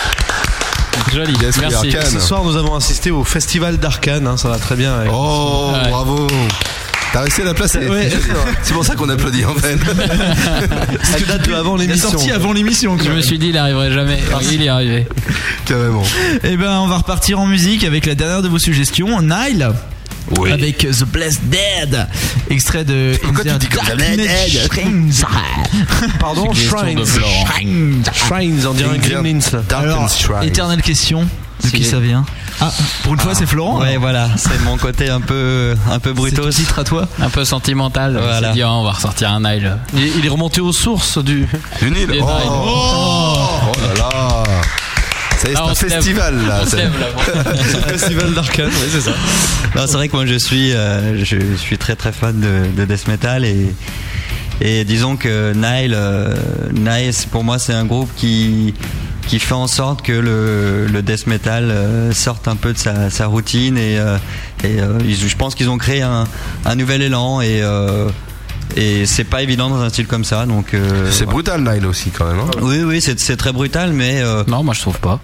Joli, Yes, we merci. Arcane. Ce soir, nous avons assisté au festival d'Arcane, hein, ça va très bien. avec- Oh, Ouais. bravo. T'as réussi à la placer. Ouais. C'est pour ça qu'on applaudit en fait. Elle date de avant Il est l'émission. sorti avant l'émission. Je me suis dit, il arriverait jamais. Il y est arrivé. Carrément. Et ben, on va repartir en musique avec la dernière de vos suggestions, Nile. Oui. Avec The Blessed Dead, extrait de Pourquoi tu dis comme ça, Dark Dead Shrines. Pardon, Suggestion Shrines. de Florent. Shrines, on dirait un Gremlins là. Dark Alors, and Shrine. éternelle question, de S'il qui est- ça vient? Ah, pour une fois c'est Florent. ouais, voilà, c'est mon côté un peu, un peu C'est ton brutos. titre à toi. Un peu sentimental. On Voilà. s'est dit, oh, on va ressortir un Nile. Il est, il est remonté aux sources du. Du Nil. Les Oh. Nile. Oh là là. Ça y est, Ah, c'est on un se lève. festival là. On se C'est- lève, là. Festival d'Arcane, oui, c'est ça. Non, c'est vrai que moi je suis, euh, je suis très très fan de, de death metal et et disons que Nile, euh, Nile, c'est- pour moi c'est un groupe qui qui fait en sorte que le, le death metal euh, sorte un peu de sa, sa routine et, euh, et euh, ils- je pense qu'ils ont créé un, un nouvel élan et euh, Et c'est pas évident dans un style comme ça, donc. Euh, c'est brutal, Nile aussi quand même. Hein. Oui, oui, c'est, c'est très brutal, mais. Euh... Non, moi je trouve pas.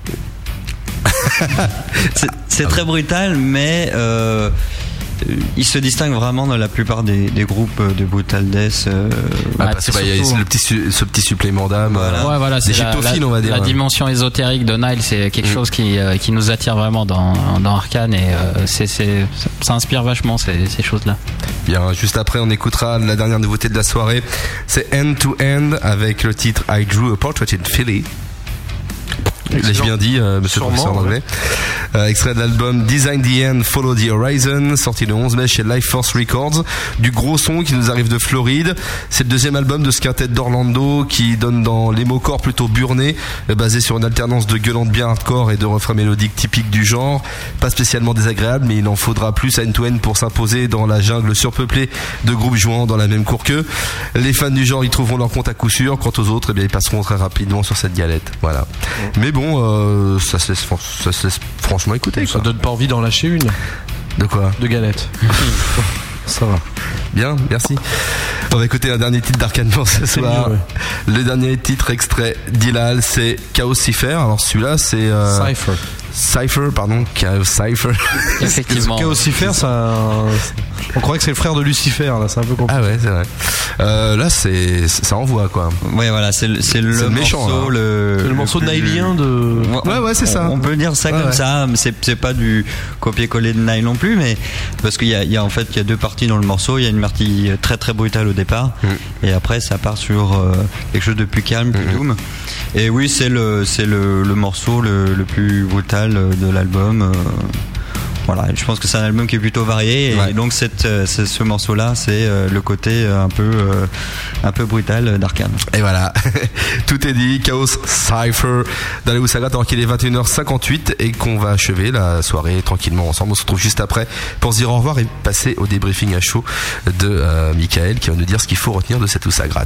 c'est, c'est très brutal, mais. Euh... Il se distingue vraiment dans la plupart des, des groupes de Brutal Death. Euh, bah, parce qu'il y a le petit, ce petit supplément d'âme, voilà. Ouais, voilà, des gyptophiles, on va dire. La dimension ésotérique de Nile, c'est quelque mmh. chose qui, euh, qui nous attire vraiment dans, dans Arcane et euh, c'est, c'est, ça inspire vachement ces, ces choses-là. Bien, juste après, on écoutera la dernière nouveauté de la soirée. C'est End to End avec le titre I Drew a Portrait in Philly. L'ai-je bien dit, euh, monsieur le professeur d'anglais. Euh, extrait de l'album Design the End, Follow the Horizon, sorti le onze mai chez Life Force Records. Du gros son qui nous arrive de Floride. C'est le deuxième album de ce quintet d'Orlando qui donne dans l'emo-core plutôt burné, euh, basé sur une alternance de gueulantes bien hardcore et de refrains mélodiques typiques du genre. Pas spécialement désagréable, mais il en faudra plus à end-to-end pour s'imposer dans la jungle surpeuplée de groupes jouant dans la même cour qu'eux. Les fans du genre y trouveront leur compte à coup sûr. Quant aux autres, eh bien, ils passeront très rapidement sur cette galette. Voilà. Mais bon, euh, ça, se laisse, ça se laisse franchement écouter. Ça quoi. donne pas envie d'en lâcher une. De quoi? De galette. Ça va. Bien, merci. On va écouter un dernier titre d'Arcane pour ce soir. Mieux, ouais. Le dernier titre extrait d'Ilal, c'est Chaos Cipher. Alors celui-là, c'est... Euh... Cypher. Cypher, pardon, Chaos Cypher. Effectivement. Chaos Cipher, ça, on croirait que c'est le frère de Lucifer, là, c'est un peu compliqué. Ah ouais, c'est vrai. Euh, là, c'est, ça envoie quoi. Ouais, voilà, c'est le, c'est le c'est méchant, morceau, le, c'est le morceau le nylien de. Ouais, ouais, c'est ça. On, on peut dire ça ouais, comme ouais. ça. C'est, c'est pas du copier-coller de Nile non plus, mais parce qu'il y a, il y a en fait, il y a deux parties dans le morceau. Il y a une partie très très brutale au départ, mm. et après ça part sur euh, quelque chose de plus calme, plus mm. doom. Et oui, c'est le, c'est le, le morceau le, le plus brutal de l'album. Euh, voilà, je pense que c'est un album qui est plutôt varié, et ouais. donc cette, c'est, ce morceau-là, c'est euh, le côté un peu, euh, un peu brutal d'Arcane. Et voilà, tout est dit. Chaos Cypher dans la Houssagat, alors qu'il est vingt et une heures cinquante-huit et qu'on va achever la soirée tranquillement ensemble. On se retrouve juste après pour se dire au revoir et passer au débriefing à chaud de euh, Michael qui va nous dire ce qu'il faut retenir de cette Houssagat.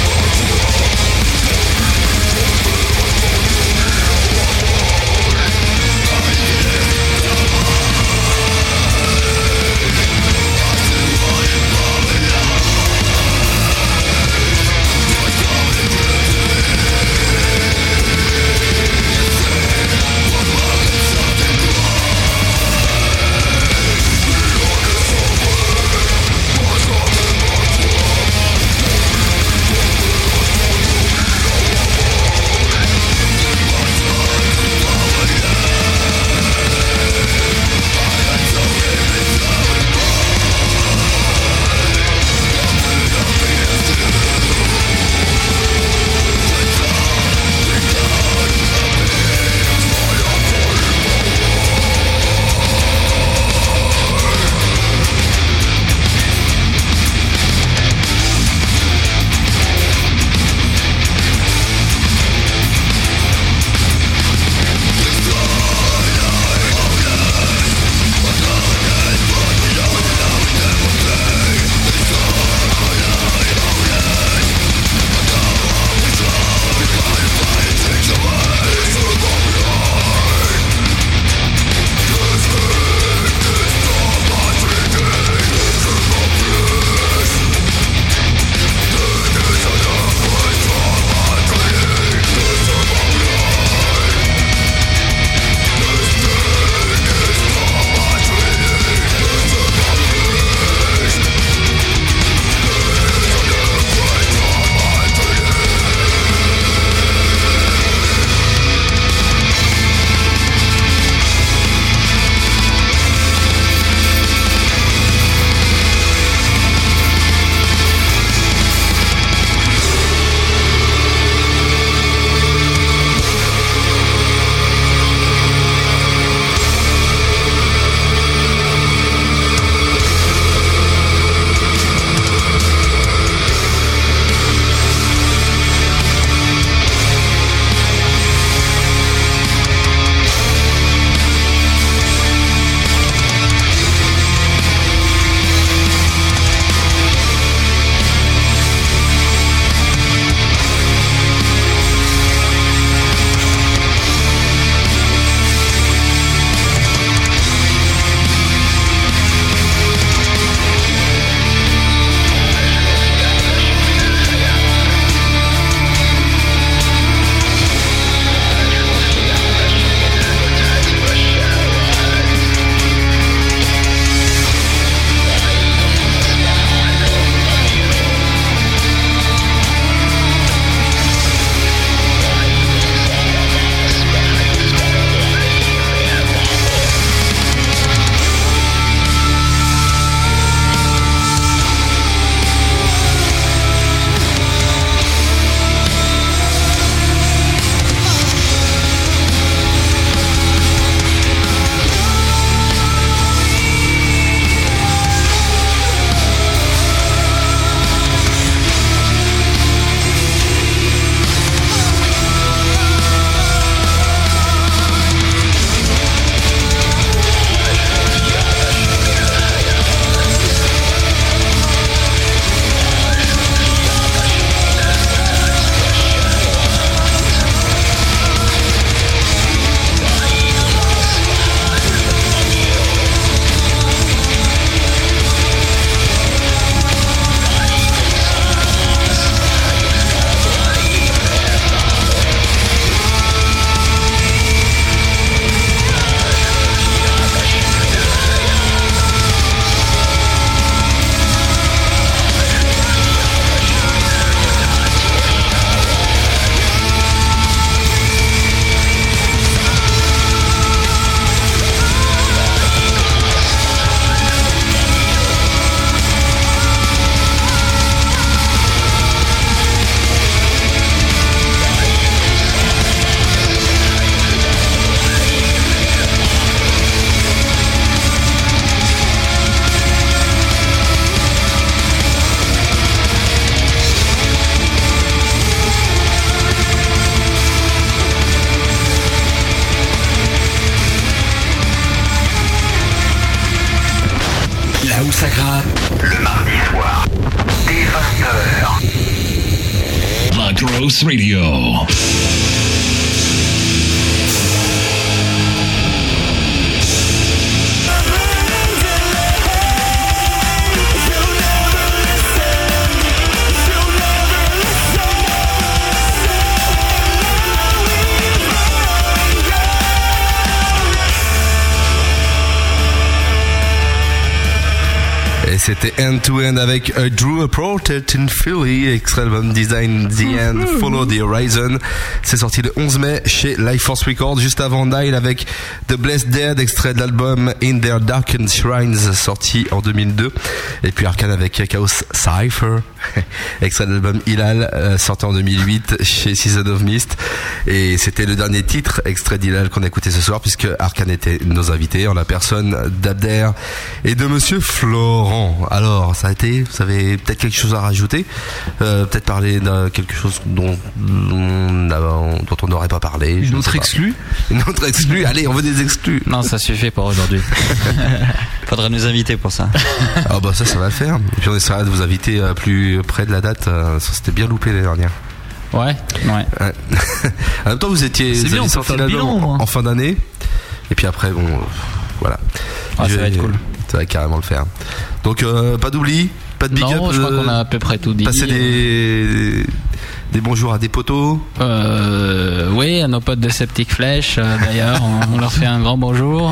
We'll be right back. Gross Radio. Et c'était End to End avec uh, Drew Approach in Philly, extrait album Design the End, Follow the Horizon. C'est sorti le onze mai chez Life Force Records. Juste avant Nile avec The Blessed Dead, extrait de l'album In Their Darkened Shrines, sorti en deux mille deux. Et puis Arcane avec Chaos Cypher, extrait de l'album Hilal, euh, sorti en deux mille huit chez Season of Mist. Et c'était le dernier titre, extrait d'Hilal, qu'on a écouté ce soir, puisque Arcane était nos invités en la personne d'Abder et de Monsieur Florent. Alors, ça a été, vous avez peut-être quelque chose à rajouter, euh, peut-être parler de quelque chose dont, dont, dont on n'aurait pas parlé. Une autre exclue Une autre exclue, allez, on veut des exclus. Non, ça suffit pour aujourd'hui. Faudra nous inviter pour ça. Ah bah ça, ça va le faire. Et puis on essaiera de vous inviter euh, plus près de la date, euh, ça c'était bien loupé l'année dernière. Ouais, ouais. ouais. En même temps, vous étiez C'est bien, on peut faire le bilan, en, moi. en fin d'année, et puis après, bon, euh, voilà. Ah, ça Je- va être cool. Ça va carrément le faire. Donc, euh, pas d'oubli, pas de big Non, up. je crois euh, qu'on a à peu près tout dit. Passer des, des bonjours à des potos. Euh, oui, à nos potes de Septic Flesh, euh, d'ailleurs, on, on leur fait un grand bonjour.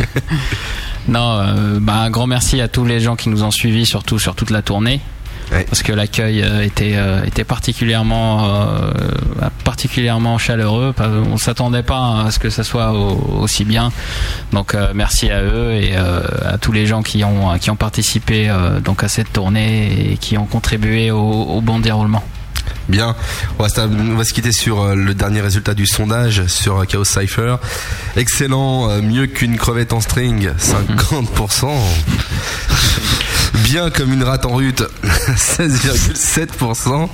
Non, euh, bah, un grand merci à tous les gens qui nous ont suivis, surtout sur toute la tournée. Ouais. Parce que l'accueil euh, était, euh, était particulièrement, euh, particulièrement chaleureux. Pas- On s'attendait pas à ce que ça soit au- aussi bien. Donc euh, merci à eux et euh, à tous les gens qui ont, qui ont participé euh, donc à cette tournée et qui ont contribué au, au bon déroulement. Bien, on va, se- on va se quitter sur euh, le dernier résultat du sondage sur euh, Chaos Cypher. Excellent, euh, mieux qu'une crevette en string, cinquante pour cent. Bien comme une rate en rute, seize virgule sept pour cent.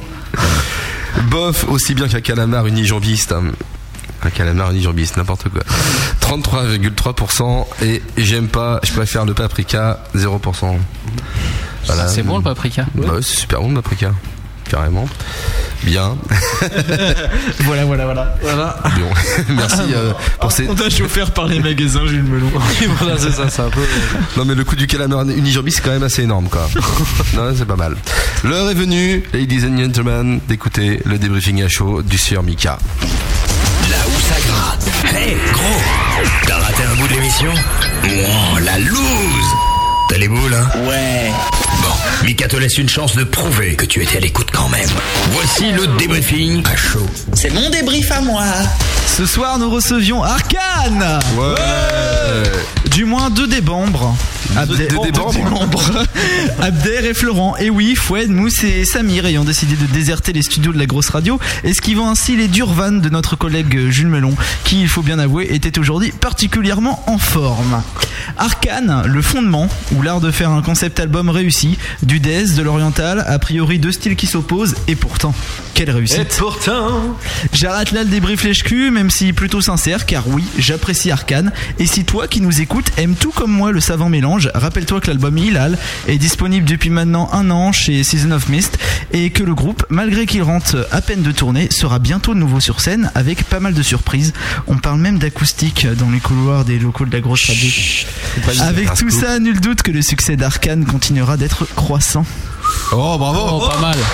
Bof, aussi bien qu'un calamar unijambiste. Un calamar unijambiste, n'importe quoi. trente-trois virgule trois pour cent. Et j'aime pas, je préfère le paprika, zéro pour cent. Voilà. C'est bon le paprika? Bah ouais, c'est super bon le paprika. Carrément. Bien. Voilà, voilà, voilà. Voilà. Bon. Merci euh, pour ces. On t'a offert par les magasins Jules Melon. Voilà, c'est ça, c'est un peu. Non mais le coup du calamar unijambiste c'est quand même assez énorme quoi. Non, c'est pas mal. L'heure est venue, ladies and gentlemen, d'écouter le débriefing à chaud du Sieur Mika. Là où ça gratte. Hey, gros, t'as raté un bout de l'émission? Oh, la loose. T'as les boules, hein? Ouais. Bon, Mika te laisse une chance de prouver que tu étais à l'écoute quand même. Voici le débriefing à chaud. C'est mon débrief à moi. Ce soir, nous recevions Arcane. Ouais. Du moins deux des membres. Abder, deux des deux membres. membres. Abder et Florent. Et oui, Foued, Mousse et Samir ayant décidé de déserter les studios de la grosse radio, esquivant ainsi les dures vannes de notre collègue Jules Melon, qui, il faut bien avouer, était aujourd'hui particulièrement en forme. Arcane, le fondement, ou l'art de faire un concept album réussi, du death, de l'oriental, a priori deux styles qui s'opposent, et pourtant, quelle réussite. Et pourtant. J'arrête là le débrief lèche-cul, même si plutôt sincère, car oui, j'apprécie Arcane. Et si toi qui nous écoutes aimes tout comme moi le savant mélange, rappelle-toi que l'album Hilal est disponible depuis maintenant un an chez Season of Mist et que le groupe, malgré qu'il rentre à peine de tournée, sera bientôt de nouveau sur scène avec pas mal de surprises. On parle même d'acoustique dans les couloirs des locaux de la grosse radio. Avec tout ça, nul doute que le succès d'Arcane continuera d'être croissant. Oh bravo. Oh, pas mal.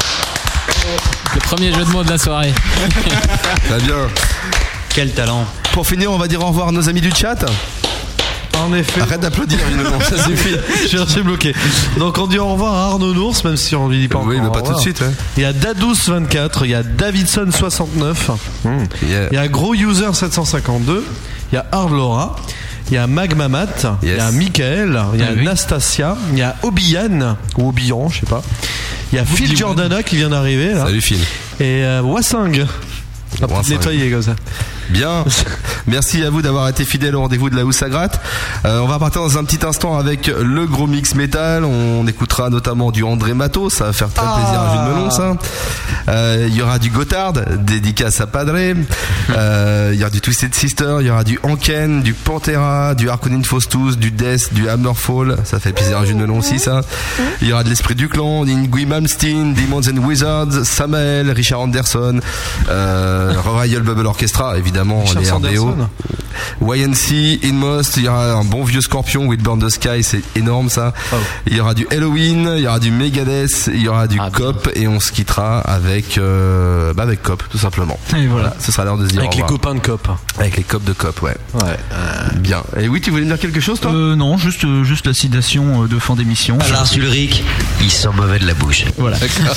Le premier jeu de mots de la soirée. Très bien. Quel talent. Pour finir, on va dire au revoir à nos amis du chat. En effet. Arrête d'applaudir, non, ça suffit. Je suis resté bloqué. Donc on dit au revoir à Arnaud Nours, même si on lui dit pas encore. Oui, mais au pas tout de revoir. suite. Ouais. Il y a Dadous vingt-quatre, il y a Davidson soixante-neuf, Yeah. il y a Gros User sept cent cinquante-deux, il y a Hard Laura, il y a Magmamat, il y a Yes. Michael, il y a Ah oui. Nastasia, il y a Obian, ou Obian, je sais pas. Il y a Phil Jordana qui vient d'arriver là. Salut Phil. Et euh, Wassing. On va peut-être Wassing. nettoyer comme ça. Bien. Merci à vous d'avoir été fidèles au rendez-vous de la House à gratte. Euh, on va partir dans un petit instant avec le gros mix métal. On écoutera notamment du André Matos, ça va faire très plaisir à Jules Melon, ça. Euh, Il y aura du Gotthard, dédicace à Padre. Euh, Il y aura du Twisted Sister, il y aura du Anken, du Pantera, du Harkonnen Faustus, du Death, du Hammerfall. Ça fait plaisir à Jules Melon aussi, ça. Il y aura de l'Esprit du Clan, Ingui Malmsteen, Demons and Wizards, Samael, Richard Anderson, euh, Royal Bubble Orchestra, évidemment, Richard les R B O. Sanderson. Y N C, Inmost, il y aura un bon vieux Scorpion, With Burn the Sky, c'est énorme ça. Oh. Il y aura du Halloween, il y aura du Megadeth, il y aura du ah, Cop et on se quittera avec euh, bah avec Cop tout simplement. Et voilà, ce sera l'heure de se dire avec les copains de Cop. Avec les Cop de Cop, ouais. Ouais. Euh... Bien. Et oui, tu voulais me dire quelque chose toi? Euh non, juste euh, juste la citation de fin d'émission. Lars Ulrich, il sent mauvais de la bouche. Voilà.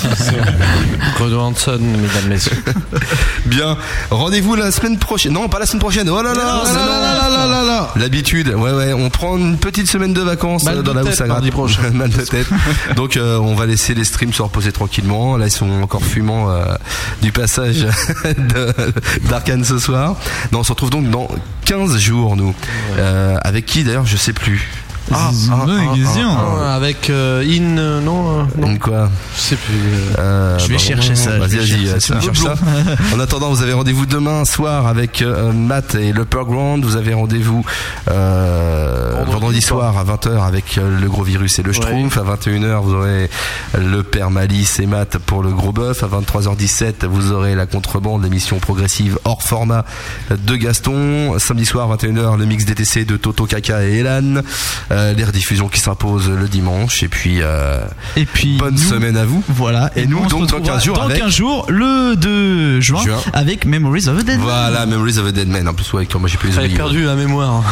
Claude Hanson, mesdames, messieurs. Bien. Rendez-vous la semaine prochaine. Non, pas la semaine prochaine. Oh là là, là, là, là, là, là, là. L'habitude. Ouais, ouais. On prend une petite semaine de vacances Mal dans de la tête, House à mardi gratte. prochain. Mal de tête. Donc, euh, on va laisser les streams se reposer tranquillement. Là, ils sont encore fumants euh, du passage de, d'Arcane ce soir. Non, on se retrouve donc dans quinze jours, nous. Euh, avec qui d'ailleurs, je sais plus. Ah, ah, ah, ah, avec euh, In euh, non, euh, non In quoi je sais plus euh, je vais bah, chercher ça vas-y vas-y chercher tu me cherches ça. En attendant vous avez rendez-vous demain soir avec euh, Matt et l'Upper Ground. Vous avez rendez-vous euh, vendredi, vendredi soir à vingt heures avec euh, le Gros Virus et le Schtroumpf. Ouais. À vingt et une heures vous aurez le Père Malice et Matt pour le Gros Bœuf. À vingt-trois heures dix-sept vous aurez la Contrebande, l'émission progressive hors format de Gaston. Samedi soir vingt et une heures le mix D T C de Toto, Kaka et Elan. Euh, les rediffusions qui s'imposent le dimanche et puis euh, et puis bonne nous, semaine à vous. Voilà. Et, et nous, nous donc dans quinze jours dans avec... quinze jours le deux juin, juin avec Memories of a Dead Man. Voilà, Memories of a Dead Man. En plus ouais, moi j'ai plus les oubliés. J'avais perdu la mémoire.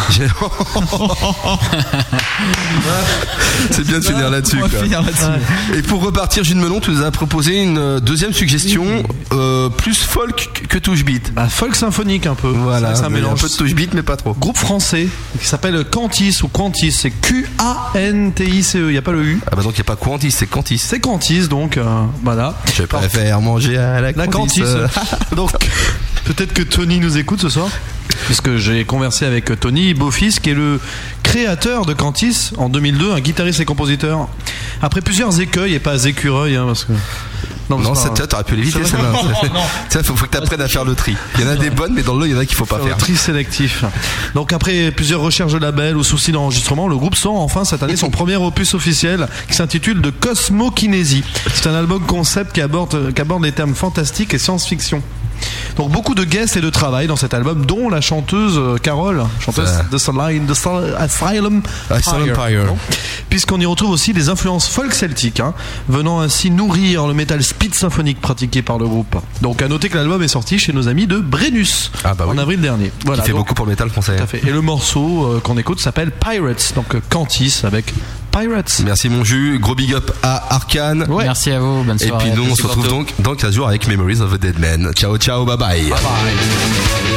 C'est bien de finir là-dessus. On va finir là-dessus. Ouais. Et pour repartir, Gilles Melon, tu nous as proposé une deuxième suggestion euh, plus folk que touche beat. Bah, folk symphonique un peu. Voilà, ça, ça mélange. Un peu de touche beat mais pas trop. Groupe français qui s'appelle Quantis ou Quantis, c'est Q A N T I C E, il n'y a pas le U. Ah bah donc il n'y a pas Quantis, c'est Quantis. C'est Quantis donc euh, voilà. Je préfère manger à la, la Quantis. Euh. Donc peut-être que Tony nous écoute ce soir, puisque j'ai conversé avec Tony Beaufils qui est le créateur de Quantis en deux mille deux, un guitariste et compositeur. Après plusieurs écueils et pas écureuils hein, parce que Non, non ça pas... t'aurais pu l'éviter celle-là. Il faut, faut que tu apprennes à faire le tri. Il y en a des bonnes, mais dans le lot, il y en a qu'il faut pas faire. Le tri sélectif. Donc après plusieurs recherches de label ou soucis d'enregistrement, le groupe sort enfin cette année son premier opus officiel qui s'intitule de Cosmokinésie. C'est un album concept qui aborde, qui aborde les termes fantastiques et science-fiction. Donc beaucoup de guests et de travail dans cet album, dont la chanteuse euh, Carole, chanteuse euh... de Sunlight, de Asylum Fire, puisqu'on y retrouve aussi des influences folk celtiques, hein, venant ainsi nourrir le métal speed symphonique pratiqué par le groupe. Donc à noter que l'album est sorti chez nos amis de Brennus ah bah oui. en avril dernier. Voilà, qui fait donc, beaucoup pour le métal français. Tout à fait. Et le morceau euh, qu'on écoute s'appelle Pirates, donc euh, Quantis avec Pirates. Merci mon jus, gros big up à Arcane. Ouais. Merci à vous, bonne soirée. Et puis nous on se retrouve donc dans quinze jours avec Memories of a Dead Man. Ciao ciao, bye bye. Bye bye.